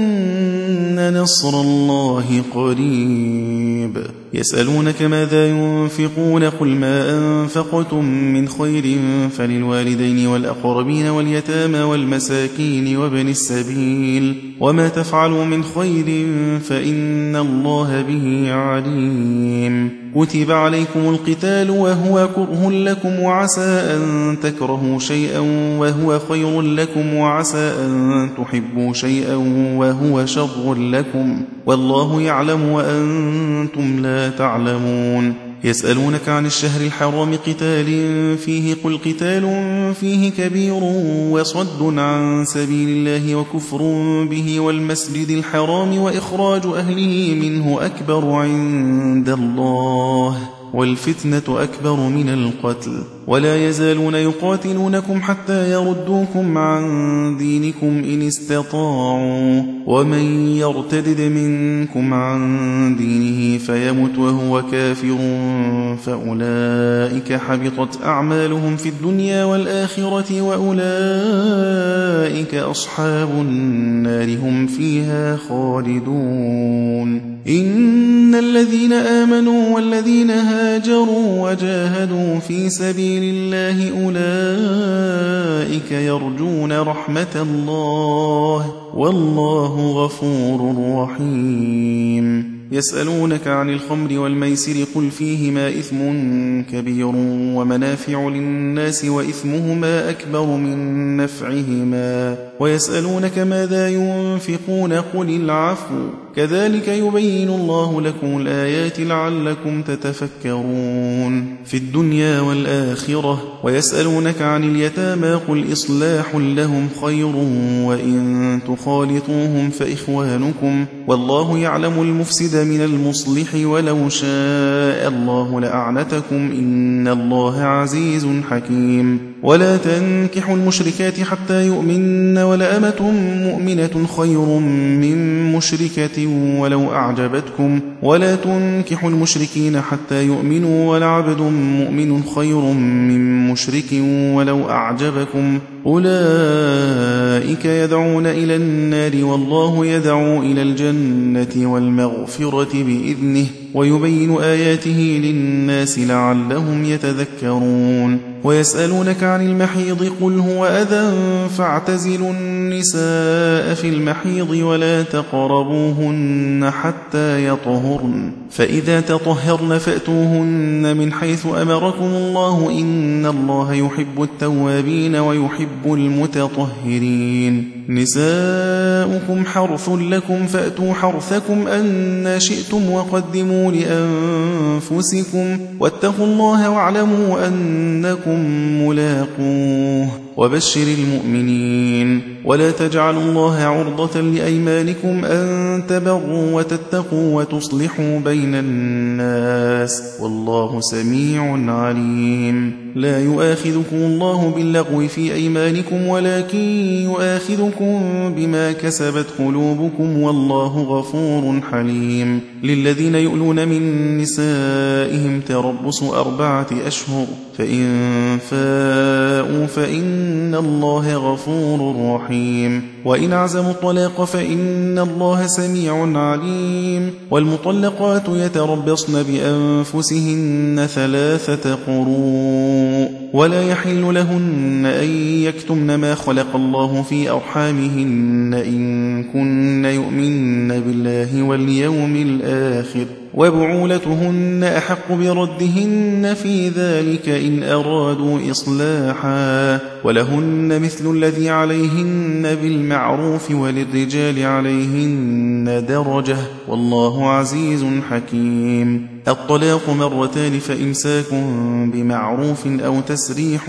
إن نصر الله قريب. يسألونك ماذا ينفقون قل ما أنفقتم من خير فللوالدين والأقربين واليتامى والمساكين وابن السبيل وما تفعلوا من خير فإن الله به عليم. كتب عليكم القتال وهو كره لكم وعسى أن تكرهوا شيئا وهو خير لكم وعسى أن تحبوا شيئا وهو شر لكم والله يعلم وأنتم لا تعلمون. يسألونك عن الشهر الحرام قتال فيه قل قتال فيه كبير وصد عن سبيل الله وكفر به والمسجد الحرام وإخراج أهله منه أكبر عند الله والفتنة أكبر من القتل ولا يزالون يقاتلونكم حتى يردوكم عن دينكم إن استطاعوا ومن يرتدد منكم عن دينه فيمت وهو كافر فأولئك حبطت أعمالهم في الدنيا والآخرة وأولئك أصحاب النار هم فيها خالدون. إن الذين آمنوا والذين هاجروا وجاهدوا في سبيل الله أولئك يرجون رحمة الله والله غفور رحيم. يسألونك عن الخمر والميسر قل فيهما إثم كبير ومنافع للناس وإثمهما أكبر من نفعهما ويسألونك ماذا ينفقون قل العفو كذلك يبين الله لكم الآيات لعلكم تتفكرون في الدنيا والآخرة. ويسألونك عن اليتامى قل إصلاح لهم خير وإن تخالطوهم فإخوانكم والله يعلم المفسد من المصلح ولو شاء الله لأعنتكم إن الله عزيز حكيم. ولا تنكحوا المشركات حتى يؤمن ولأمة مؤمنة خير من مشركة ولو أعجبتكم ولا تنكحوا المشركين حتى يؤمنوا ولعبد مؤمن خير من مشرك ولو أعجبكم أولئك يدعون إلى النار والله يدعو إلى الجنة والمغفرة بإذنه ويبين آياته للناس لعلهم يتذكرون. ويسألونك عن المحيض قل هو أذى فاعتزلوا النساء في المحيض ولا تقربوهن حتى يطهرن فإذا تطهرن فأتوهن من حيث أمركم الله إن الله يحب التوابين ويحب المتطهرين. نساؤكم حرث لكم فأتوا حرثكم أن شئتم وقدموا لأنفسكم واتقوا الله واعلموا أنكم ملاقوه وبشر المؤمنين. ولا تجعلوا الله عرضة لأيمانكم أن تبروا وتتقوا وتصلحوا بين الناس والله سميع عليم. لا يؤاخذكم الله باللغو في أيمانكم ولكن يؤاخذكم بما كسبت قلوبكم والله غفور حليم. للذين يؤلون من نسائهم تربص 4 أشهر فإن فاءوا فإن الله غفور رحيم. وإن عزموا الطلاق فإن الله سميع عليم والمطلقات يتربصن بأنفسهن 3 قروء ولا يحل لهن أن يكتمن ما خلق الله في أرحامهن إن كن يؤمن بالله واليوم الآخر وبعولتهن أحق بردهن في ذلك إن أرادوا إصلاحا ولهن مثل الذي عليهن بالمعروف وللرجال عليهن درجة والله عزيز حكيم. الطلاق 2 مرتان فإمساك بمعروف أو تسريح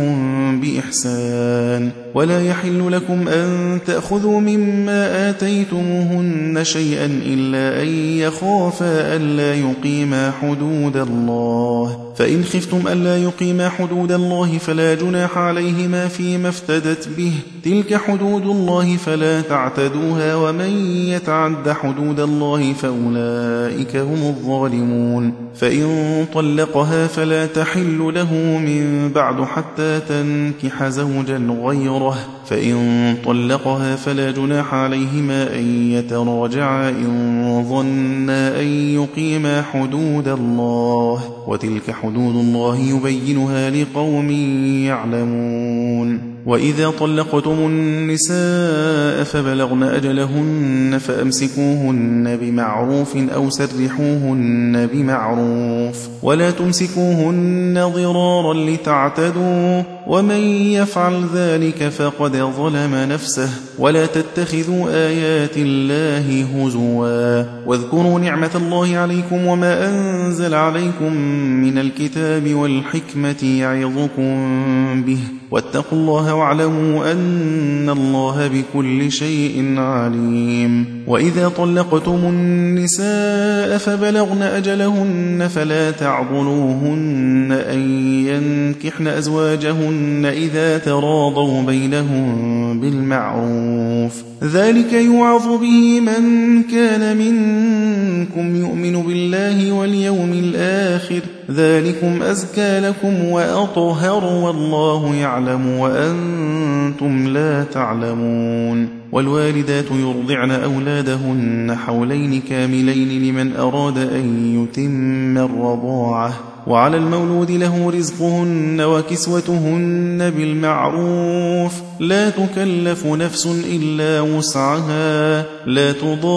بإحسان ولا يحل لكم أن تأخذوا مما آتيتموهن شيئا إلا أن يخافا ألا يقيما حدود الله فإن خفتم ألا يقيما حدود الله فلا جناح عليهما فيما افتدت به تلك حدود الله فلا تعتدوها ومن يتعد حدود الله فأولئك هم الظالمون. فإن طلقها فلا تحل له من بعد حتى تنكح زوجا غيره فإن طلقها فلا جناح عليهما أن يتراجعا إن ظنا أن يقيما حدود الله وتلك حدود الله يبينها لقوم يعلمون. وإذا طلقتم النساء فبلغن أجلهن فأمسكوهن بمعروف أو سرحوهن بمعروف ولا تمسكوهن ضرارا لتعتدوا ومن يفعل ذلك فقد ظلم نفسه ولا تتخذوا آيات الله هزوا واذكروا نعمة الله عليكم وما أنزل عليكم من الكتاب والحكمة يعظكم به واتقوا الله واعلموا أن الله بكل شيء عليم. وإذا طلقتم النساء فبلغن أجلهن فلا تعضلوهن أن ينكحن أزواجهن إذا تراضوا بينهم بالمعروف ذلك يوعظ به من كان منكم يؤمن بالله واليوم الآخر ذلكم أزكى لكم وأطهر والله يعلم وأنتم لا تعلمون. والوالدات يرضعن أولادهن حولين كاملين لمن أراد أن يتم الرضاعة وعلى المولود له رزقهن وكسوتهن بالمعروف لا تكلف نفس إلا وسعها لا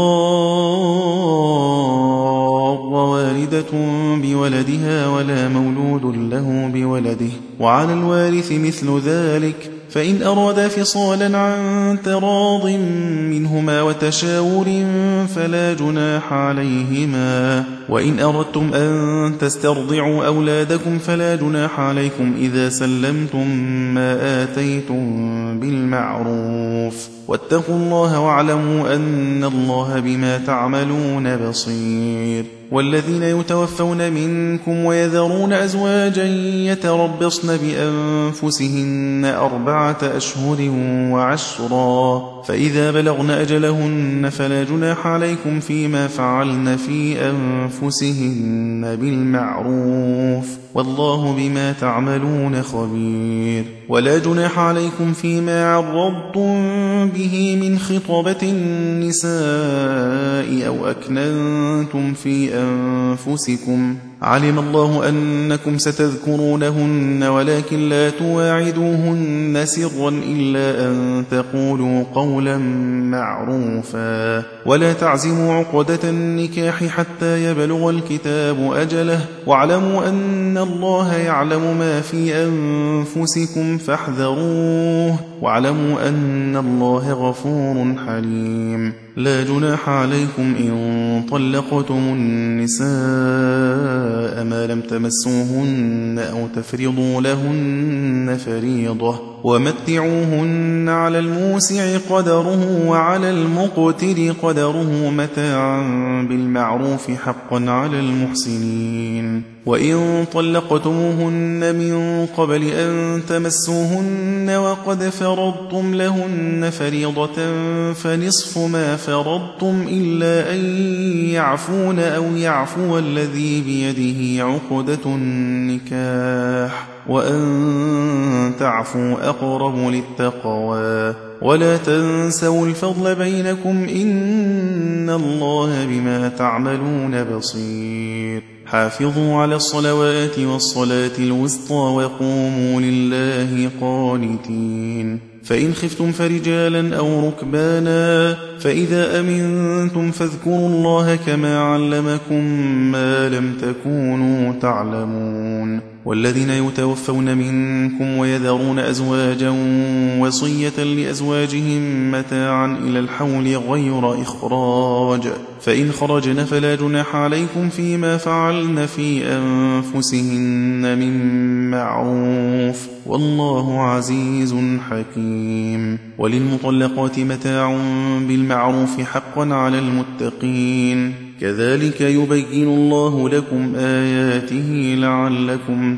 تضار والدة بولدها ولا مولود له بولده وعلى الوارث مثل ذلك فإن أرادا فصالا عن تراض منهما وتشاور فلا جناح عليهما وإن أردتم أن تسترضعوا أولادكم فلا جناح عليكم إذا سلمتم ما آتيتم بالمعروف واتقوا الله واعلموا أن الله بما تعملون بصير. والذين يتوفون منكم ويذرون أزواجا يتربصن بأنفسهن 4 أشهر و10 فإذا بلغن أجلهن فلا جناح عليكم فيما فعلن في أنفسهن بالمعروف والله بما تعملون خبير. ولا جناح عليكم فيما عرضتم به من خطبة النساء أو أكننتم في أنفسكم علم الله أنكم ستذكرونهن ولكن لا تواعدوهن سرا إلا أن تقولوا قولا معروفا ولا تعزموا عقدة النكاح حتى يبلغ الكتاب أجله واعلموا أن الله يعلم ما في أنفسكم فاحذروه واعلموا أن الله غفور حليم. لا جناح عليكم إن طلقتم النساء ما لم تمسوهن أو تفرضوا لهن فريضة ومتعوهن على الموسع قدره وعلى المقتر قدره متاعا بالمعروف حقا على المحسنين. وإن طلقتموهن من قبل أن تمسوهن وقد فرضتم لهن فريضة فنصف ما فرضتم إلا أن يعفون أو يعفو الذي بيده عقدة النكاح وأن تعفوا أقرب للتقوى ولا تنسوا الفضل بينكم إن الله بما تعملون بصير حافظوا على الصلوات والصلاة الوسطى وقوموا لله قانتين فإن خفتم فرجالا أو ركبانا فإذا أمنتم فاذكروا الله كما علمكم ما لم تكونوا تعلمون والذين يتوفون منكم ويذرون أزواجا وصية لأزواجهم متاعا إلى الحول غير إخراج فإن خرجن فلا جناح عليكم فيما فعلن في أنفسهن من معروف والله عزيز حكيم وللمطلقات متاع بالمعروف حقا على المتقين كذلك يبين الله لكم آياته لعلكم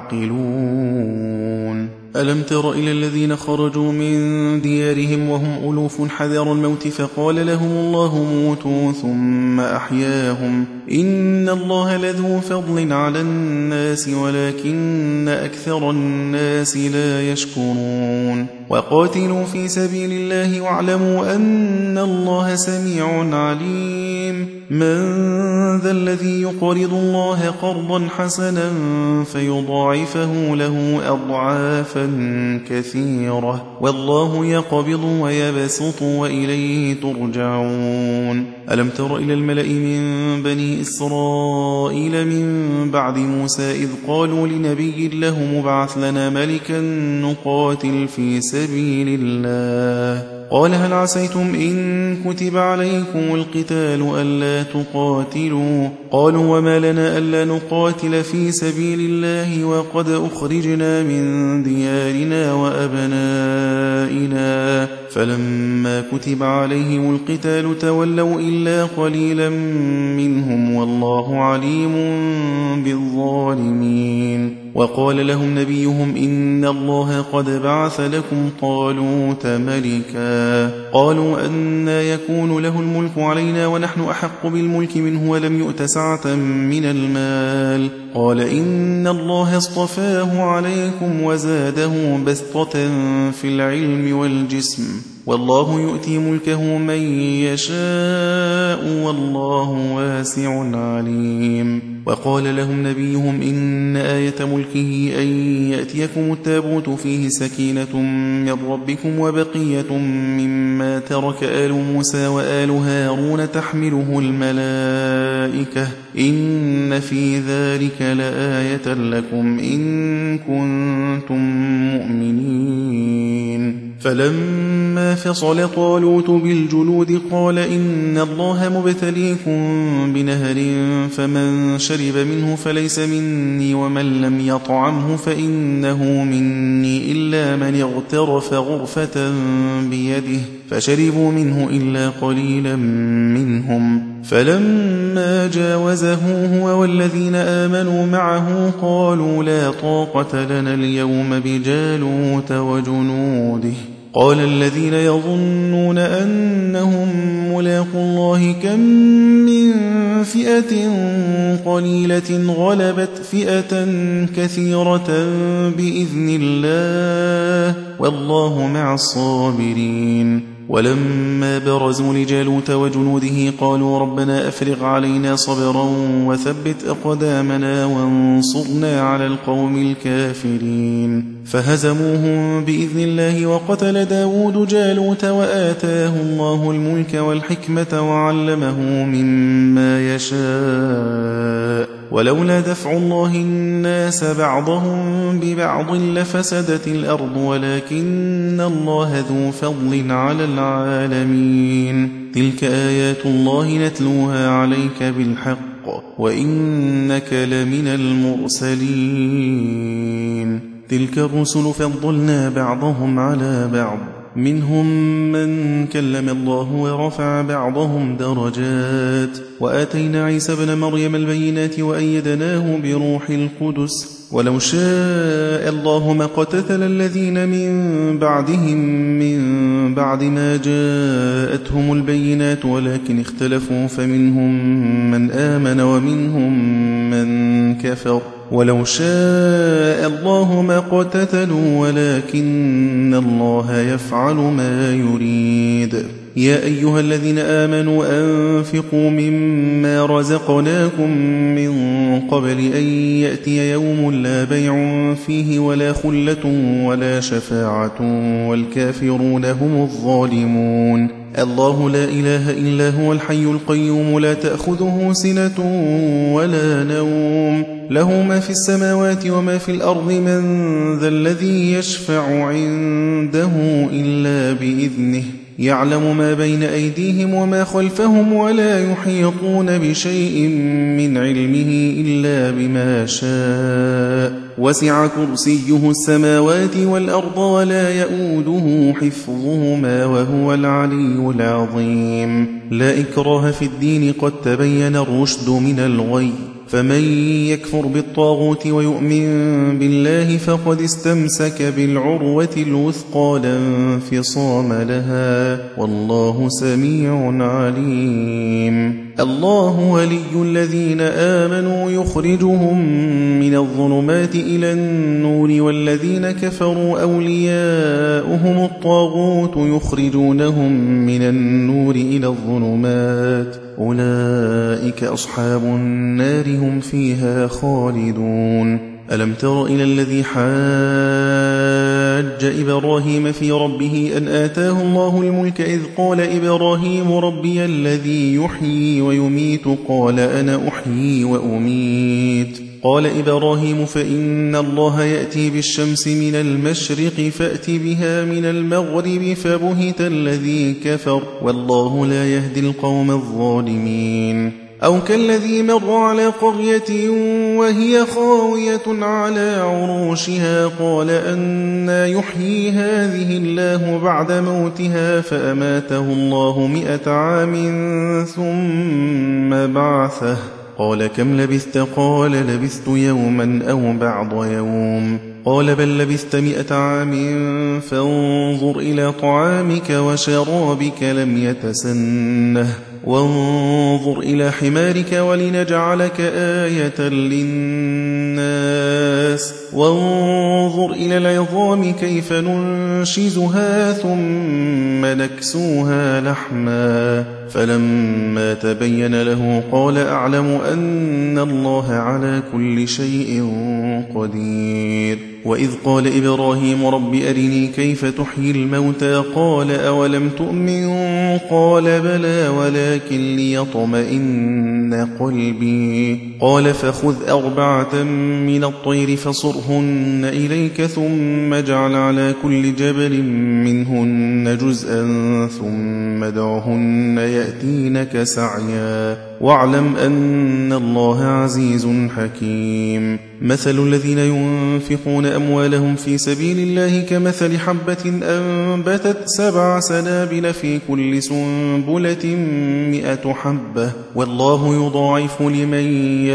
تعقلون ألم تر إلى الذين خرجوا من ديارهم وهم ألوف حذر الموت فقال لهم الله موتوا ثم أحياهم إن الله لذو فضل على الناس ولكن أكثر الناس لا يشكرون وقاتلوا في سبيل الله واعلموا أن الله سميع عليم من ذا الذي يقرض الله قرضا حسنا فيضاعفه له أضعافا كثيرة والله يقبض ويبسط وإليه ترجعون ألم تر إلى الملأ من بني إسرائيل من بعد موسى إذ قالوا لنبي له مبعث لنا ملكا نقاتل في سبيل الله قال هل عسيتم إن كتب عليكم القتال ألا تقاتلوا قالوا وما لنا ألا نقاتل في سبيل الله وقد أخرجنا من ديارنا وأبنائنا فلما كتب عليهم القتال تولوا إلا قليلا منهم والله عليم بالظالمين وقال لهم نبيهم إن الله قد بعث لكم طالوت ملكا قالوا أنى يكون له الملك علينا ونحن أحق بالملك منه ولم يؤت سعة من المال قال إن الله اصطفاه عليكم وزاده بسطة في العلم والجسم والله يؤتي ملكه من يشاء والله واسع عليم وقال لهم نبيهم إن آية ملكه أن يأتيكم التابوت فيه سكينة من ربكم وبقية مما ترك آل موسى وآل هارون تحمله الملائكة إن في ذلك لآية لكم إن كنتم مؤمنين فلما فصل طالوت بالجنود قال إن الله مبتليكم بنهر فمن شرب منه فليس مني ومن لم يطعمه فإنه مني إلا من اغترف غرفة بيده فشربوا منه إلا قليلا منهم فلما جاوزه هو والذين آمنوا معه قالوا لا طاقة لنا اليوم بجالوت وجنوده قال الذين يظنون أنهم ملاقوا الله كم من فئة قليلة غلبت فئة كثيرة بإذن الله والله مع الصابرين ولما برزوا لجالوت وجنوده قالوا ربنا أفرغ علينا صبرا وثبت أقدامنا وانصرنا على القوم الكافرين فهزموهم بإذن الله وقتل داود جالوت وآتاه الله الملك والحكمة وعلمه مما يشاء ولولا دفع الله الناس بعضهم ببعض لفسدت الأرض ولكن الله ذو فضل على العالمين تلك آيات الله نتلوها عليك بالحق وإنك لمن المرسلين تلك الرسل فضلنا بعضهم على بعض منهم من كلم الله ورفع بعضهم درجات وآتينا عيسى ابن مريم البينات وأيدناه بروح القدس ولو شاء الله ما اقتتل الذين من بعدهم من بعد ما جاءتهم البينات ولكن اختلفوا فمنهم من آمن ومنهم من كفر ولو شاء الله ما اقتتلوا ولكن الله يفعل ما يريد. يا أيها الذين آمنوا أنفقوا مما رزقناكم من قبل أن يأتي يوم لا بيع فيه ولا خلة ولا شفاعة والكافرون هم الظالمون. الله لا إله إلا هو الحي القيوم لا تأخذه سنة ولا نوم له ما في السماوات وما في الأرض من ذا الذي يشفع عنده إلا بإذنه يعلم ما بين أيديهم وما خلفهم ولا يحيطون بشيء من علمه إلا بما شاء وسع كرسيه السماوات والأرض ولا يؤوده حفظهما وهو العلي العظيم. لا إكراه في الدين قد تبين الرشد من الغي فمن يكفر بالطاغوت ويؤمن بالله فقد استمسك بالعروة الوثقى لا انفصام لها والله سميع عليم. الله ولي الذين آمنوا يخرجهم من الظلمات إلى النور والذين كفروا أولياؤهم الطاغوت يخرجونهم من النور إلى الظلمات أولئك أصحاب النار هم فيها خالدون. ألم تر إلى الذي حاج إبراهيم في ربه أن آتاه الله الملك إذ قال إبراهيم ربي الذي يحيي ويميت قال أنا أحيي وأميت قال إبراهيم فإن الله يأتي بالشمس من المشرق فأت بها من المغرب فبهت الذي كفر والله لا يهدي القوم الظالمين. أو كالذي مر على قرية وهي خاوية على عروشها قال أنى يحيي هذه الله بعد موتها فأماته الله 100 عام ثم بعثه قال كم لبثت قال لبثت يوما أو بعض يوم قال بل لبثت 100 عام فانظر إلى طعامك وشرابك لم يتسنه وانظر إلى حمارك ولنجعلك آية للناس وانظر إلى العظام كيف ننشزها ثم نكسوها لحما فلما تبين له قال أعلم أن الله على كل شيء قدير. وإذ قال إبراهيم رب أرني كيف تحيي الموتى قال أولم تؤمن قال بلى ولكن ليطمئن قلبي قال فخذ 4 من الطير فصرهن إليك ثم اجعل على كل جبل منهن جزءا ثم ادعهن يأتينك سعيا واعلم أن الله عزيز حكيم. مثل الذين ينفقون أموالهم في سبيل الله كمثل حبة أنبتت 7 سنابل في كل سنبلة 100 حبة والله يضاعف لمن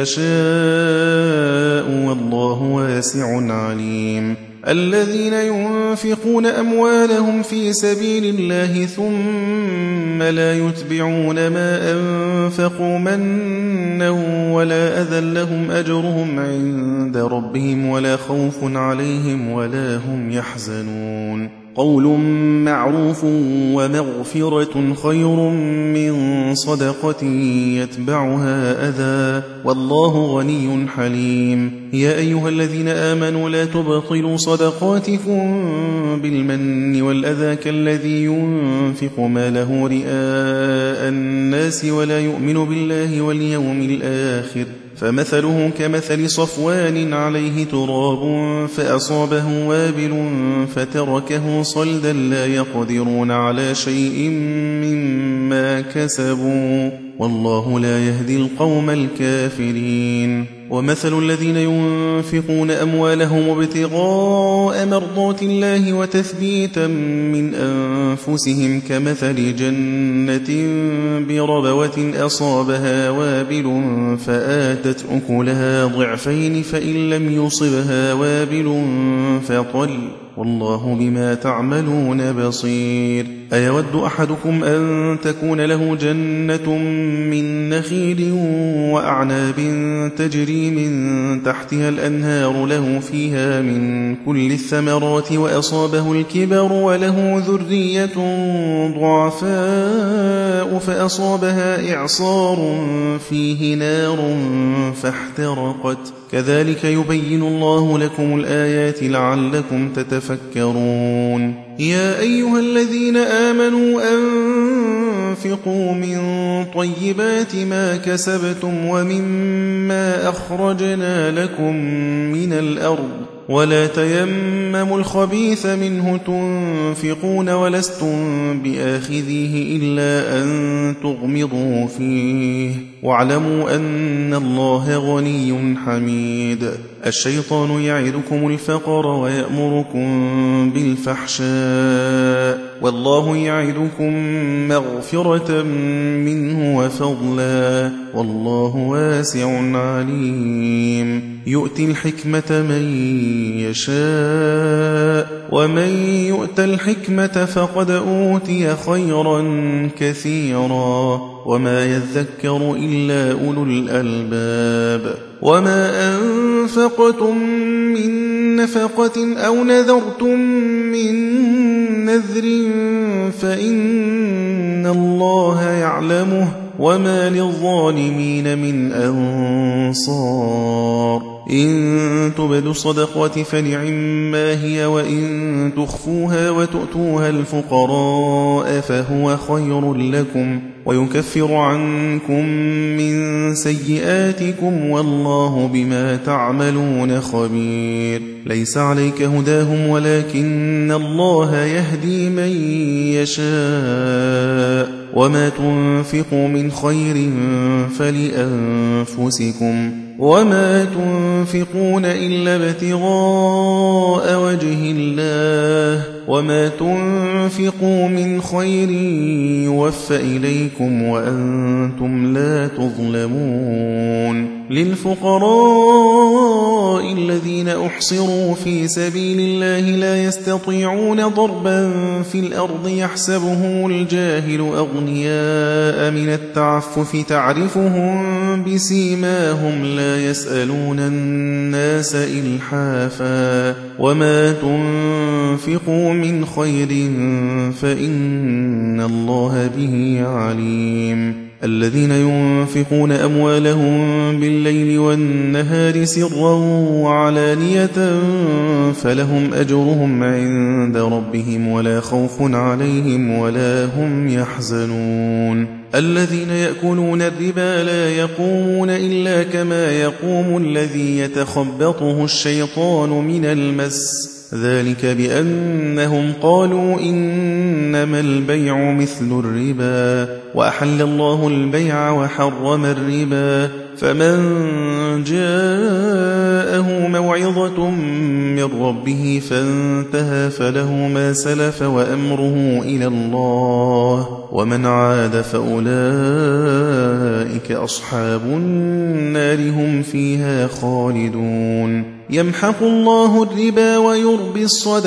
يشاء والله واسع عليم. الذين ينفقون أموالهم في سبيل الله ثم لا يتبعون ما أنفقوا منا ولا أذى لهم أجرهم عند ربهم ولا خوف عليهم ولا هم يحزنون. قول معروف ومغفرة خير من صدقة يتبعها أذى والله غني حليم. يا أيها الذين آمنوا لا تبطلوا صدقاتكم بالمن والأذى كالذي ينفق ماله رئاء الناس ولا يؤمن بالله واليوم الآخر فمثله كمثل صفوان عليه تراب فأصابه وابل فتركه صلدا لا يقدرون على شيء مما كسبوا والله لا يهدي القوم الكافرين. ومثل الذين ينفقون أموالهم ابتغاء مرضات الله وتثبيتا من أنفسهم كمثل جنة بربوة أصابها وابل فآتت أكلها ضعفين فإن لم يصبها وابل فطل والله بما تعملون بصير. أيود أحدكم أن تكون له جنة من نخيل وأعناب تجري من تحتها الأنهار له فيها من كل الثمرات وأصابه الكبر وله ذرية ضعفاء فأصابها إعصار فيه نار فاحترقت كذلك يبين الله لكم الآيات لعلكم تتفكرون. يا أيها الذين آمنوا أنفقوا من طيبات ما كسبتم ومما أخرجنا لكم من الأرض ولا تيمموا الخبيث منه تنفقون ولستم بآخذيه إلا أن تغمضوا فيه واعلموا أن الله غني حميد. الشيطان يعدكم الفقر ويأمركم بالفحشاء والله يعدكم مغفرة منه وفضلا والله واسع عليم. يؤتي الحكمة من يشاء ومن يؤت الحكمة فقد أوتي خيرا كثيرا وما يذكر إلا أولو الألباب. وما أنفقتم من نفقة أو نذرتم من نذر فإن الله يعلمه وما للظالمين من أنصار. إن تبدوا الصدقات فنعما هي وإن تخفوها وتؤتوها الفقراء فهو خير لكم ويكفر عنكم من سيئاتكم والله بما تعملون خبير. ليس عليك هداهم ولكن الله يهدي من يشاء وما تنفقوا من خير فلأنفسكم وما تنفقون إلا ابتغاء وجه الله وما تنفقوا من خير يوفى إليكم وأنتم لا تظلمون. للفقراء الذين أحصروا في سبيل الله لا يستطيعون ضربا في الأرض يحسبهم الجاهل أغنياء من التعفف تعرفهم بسيماهم لا يسألون الناس إلحافا وما تنفقوا من خير فإن الله به عليم. الذين ينفقون أموالهم بالليل والنهار سرا وعلانية فلهم أجرهم عند ربهم ولا خوف عليهم ولا هم يحزنون. الذين يأكلون الربا لا يقومون إلا كما يقوم الذي يتخبطه الشيطان من المس ذلك بأنهم قالوا إنما البيع مثل الربا وأحل الله البيع وحرم الربا فمن جاءه موعظة من ربه فانتهى فله ما سلف وأمره إلى الله ومن عاد فأولئك أصحاب النار هم فيها خالدون. يمحق الله الربا ويربي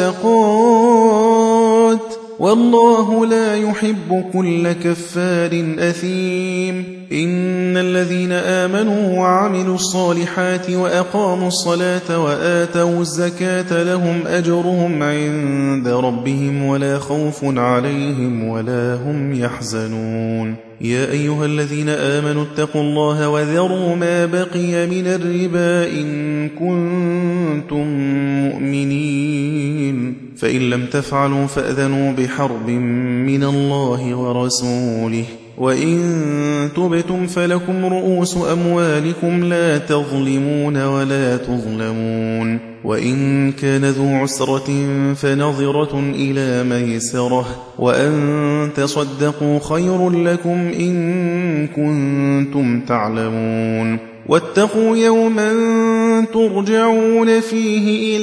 الصدقات والله لا يحب كل كفار أثيم. إن الذين آمنوا وعملوا الصالحات وأقاموا الصلاة وآتوا الزكاة لهم أجرهم عند ربهم ولا خوف عليهم ولا هم يحزنون. يا أيها الذين آمنوا اتقوا الله وذروا ما بقي من الربا إن كنتم مؤمنين فإن لم تفعلوا فأذنوا بحرب من الله ورسوله وإن تبتم فلكم رؤوس أموالكم لا تظلمون ولا تظلمون. وإن كان ذو عسرة فنظرة إلى ميسرة وأن تصدقوا خير لكم إن كنتم تعلمون. واتقوا يوما ترجعون فيه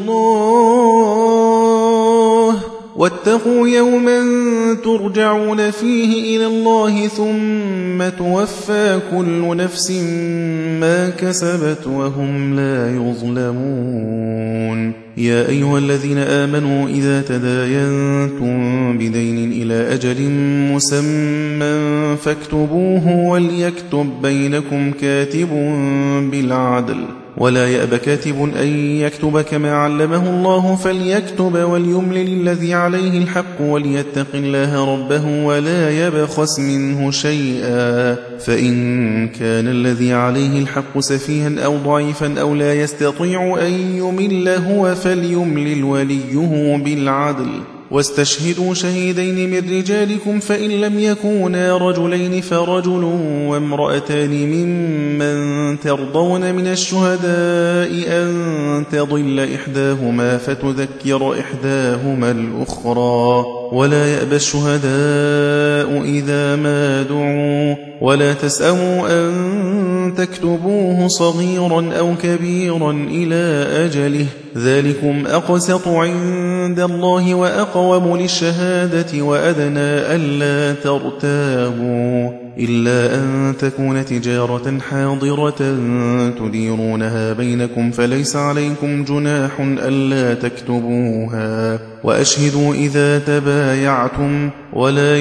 إلى الله ثم توفى كل نفس ما كسبت وهم لا يظلمون. يا أيها الذين آمنوا إذا تداينتم بدين إلى أجل مسمى فاكتبوه وليكتب بينكم كاتب بالعدل ولا يأب كاتب أن يكتب كما علمه الله فليكتب وليملل الذي عليه الحق وليتق الله ربه ولا يبخس منه شيئا فإن كان الذي عليه الحق سفيها أو ضعيفا أو لا يستطيع أن يمل هو فليملل وليه بالعدل واستشهدوا شهيدين من رجالكم فإن لم يكونا رجلين فرجل وامرأتان ممن ترضون من الشهداء أن تضل إحداهما فتذكر إحداهما الأخرى ولا يأبى الشهداء إذا ما دعوا ولا تسأموا أن تكتبوه صغيرا أو كبيرا إلى أجله ذلكم أقسط عند الله وأقوم للشهادة وأدنى ألا ترتابوا إلا أن تكون تجارة حاضرة تديرونها بينكم فليس عليكم جناح ألا تكتبوها وأشهدوا إذا تبايعتم ولا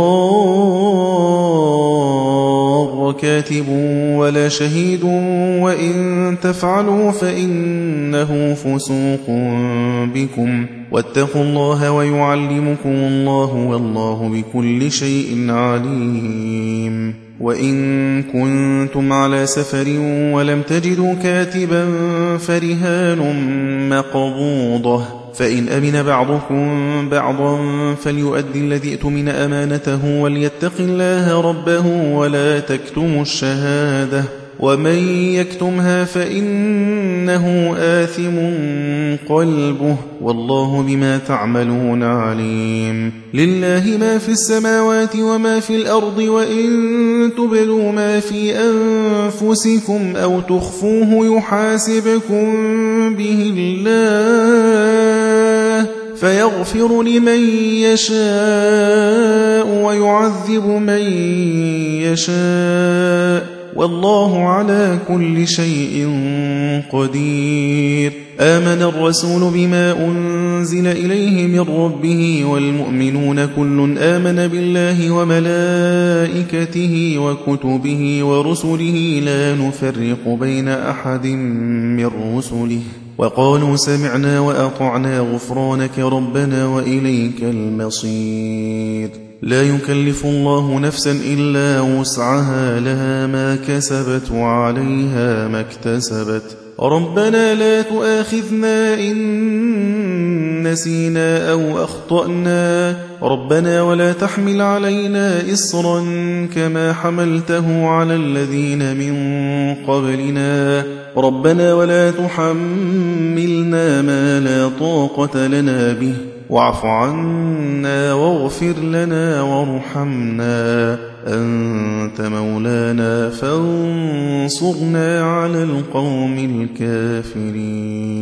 يضار كاتب ولا شهيد وإن تفعلوا فإنه فسوق بكم واتقوا الله ويعلمكم الله والله بكل شيء عليم. وإن كنتم على سفر ولم تجدوا كاتبا فرهان مقبوضة فإن أمن بعضكم بعضا فليؤدي الذي ائتمن أمانته وليتق الله ربه ولا تكتموا الشهادة ومن يكتمها فإنه آثم قلبه والله بما تعملون عليم. لله ما في السماوات وما في الأرض وإن تبدوا ما في أنفسكم أو تخفوه يحاسبكم به الله فيغفر لمن يشاء ويعذب من يشاء والله على كل شيء قدير. آمن الرسول بما أنزل إليه من ربه والمؤمنون كل آمن بالله وملائكته وكتبه ورسله لا نفرق بين أحد من رسله وقالوا سمعنا وأطعنا غفرانك ربنا وإليك المصير. لا يكلف الله نفسا إلا وسعها لها ما كسبت وعليها ما اكتسبت ربنا لا تؤاخذنا إن نسينا أو أخطأنا ربنا ولا تحمل علينا إصرا كما حملته على الذين من قبلنا ربنا ولا تحملنا ما لا طاقة لنا به واعف عنا واغفر لنا وارحمنا أنت مولانا فانصرنا على القوم الكافرين.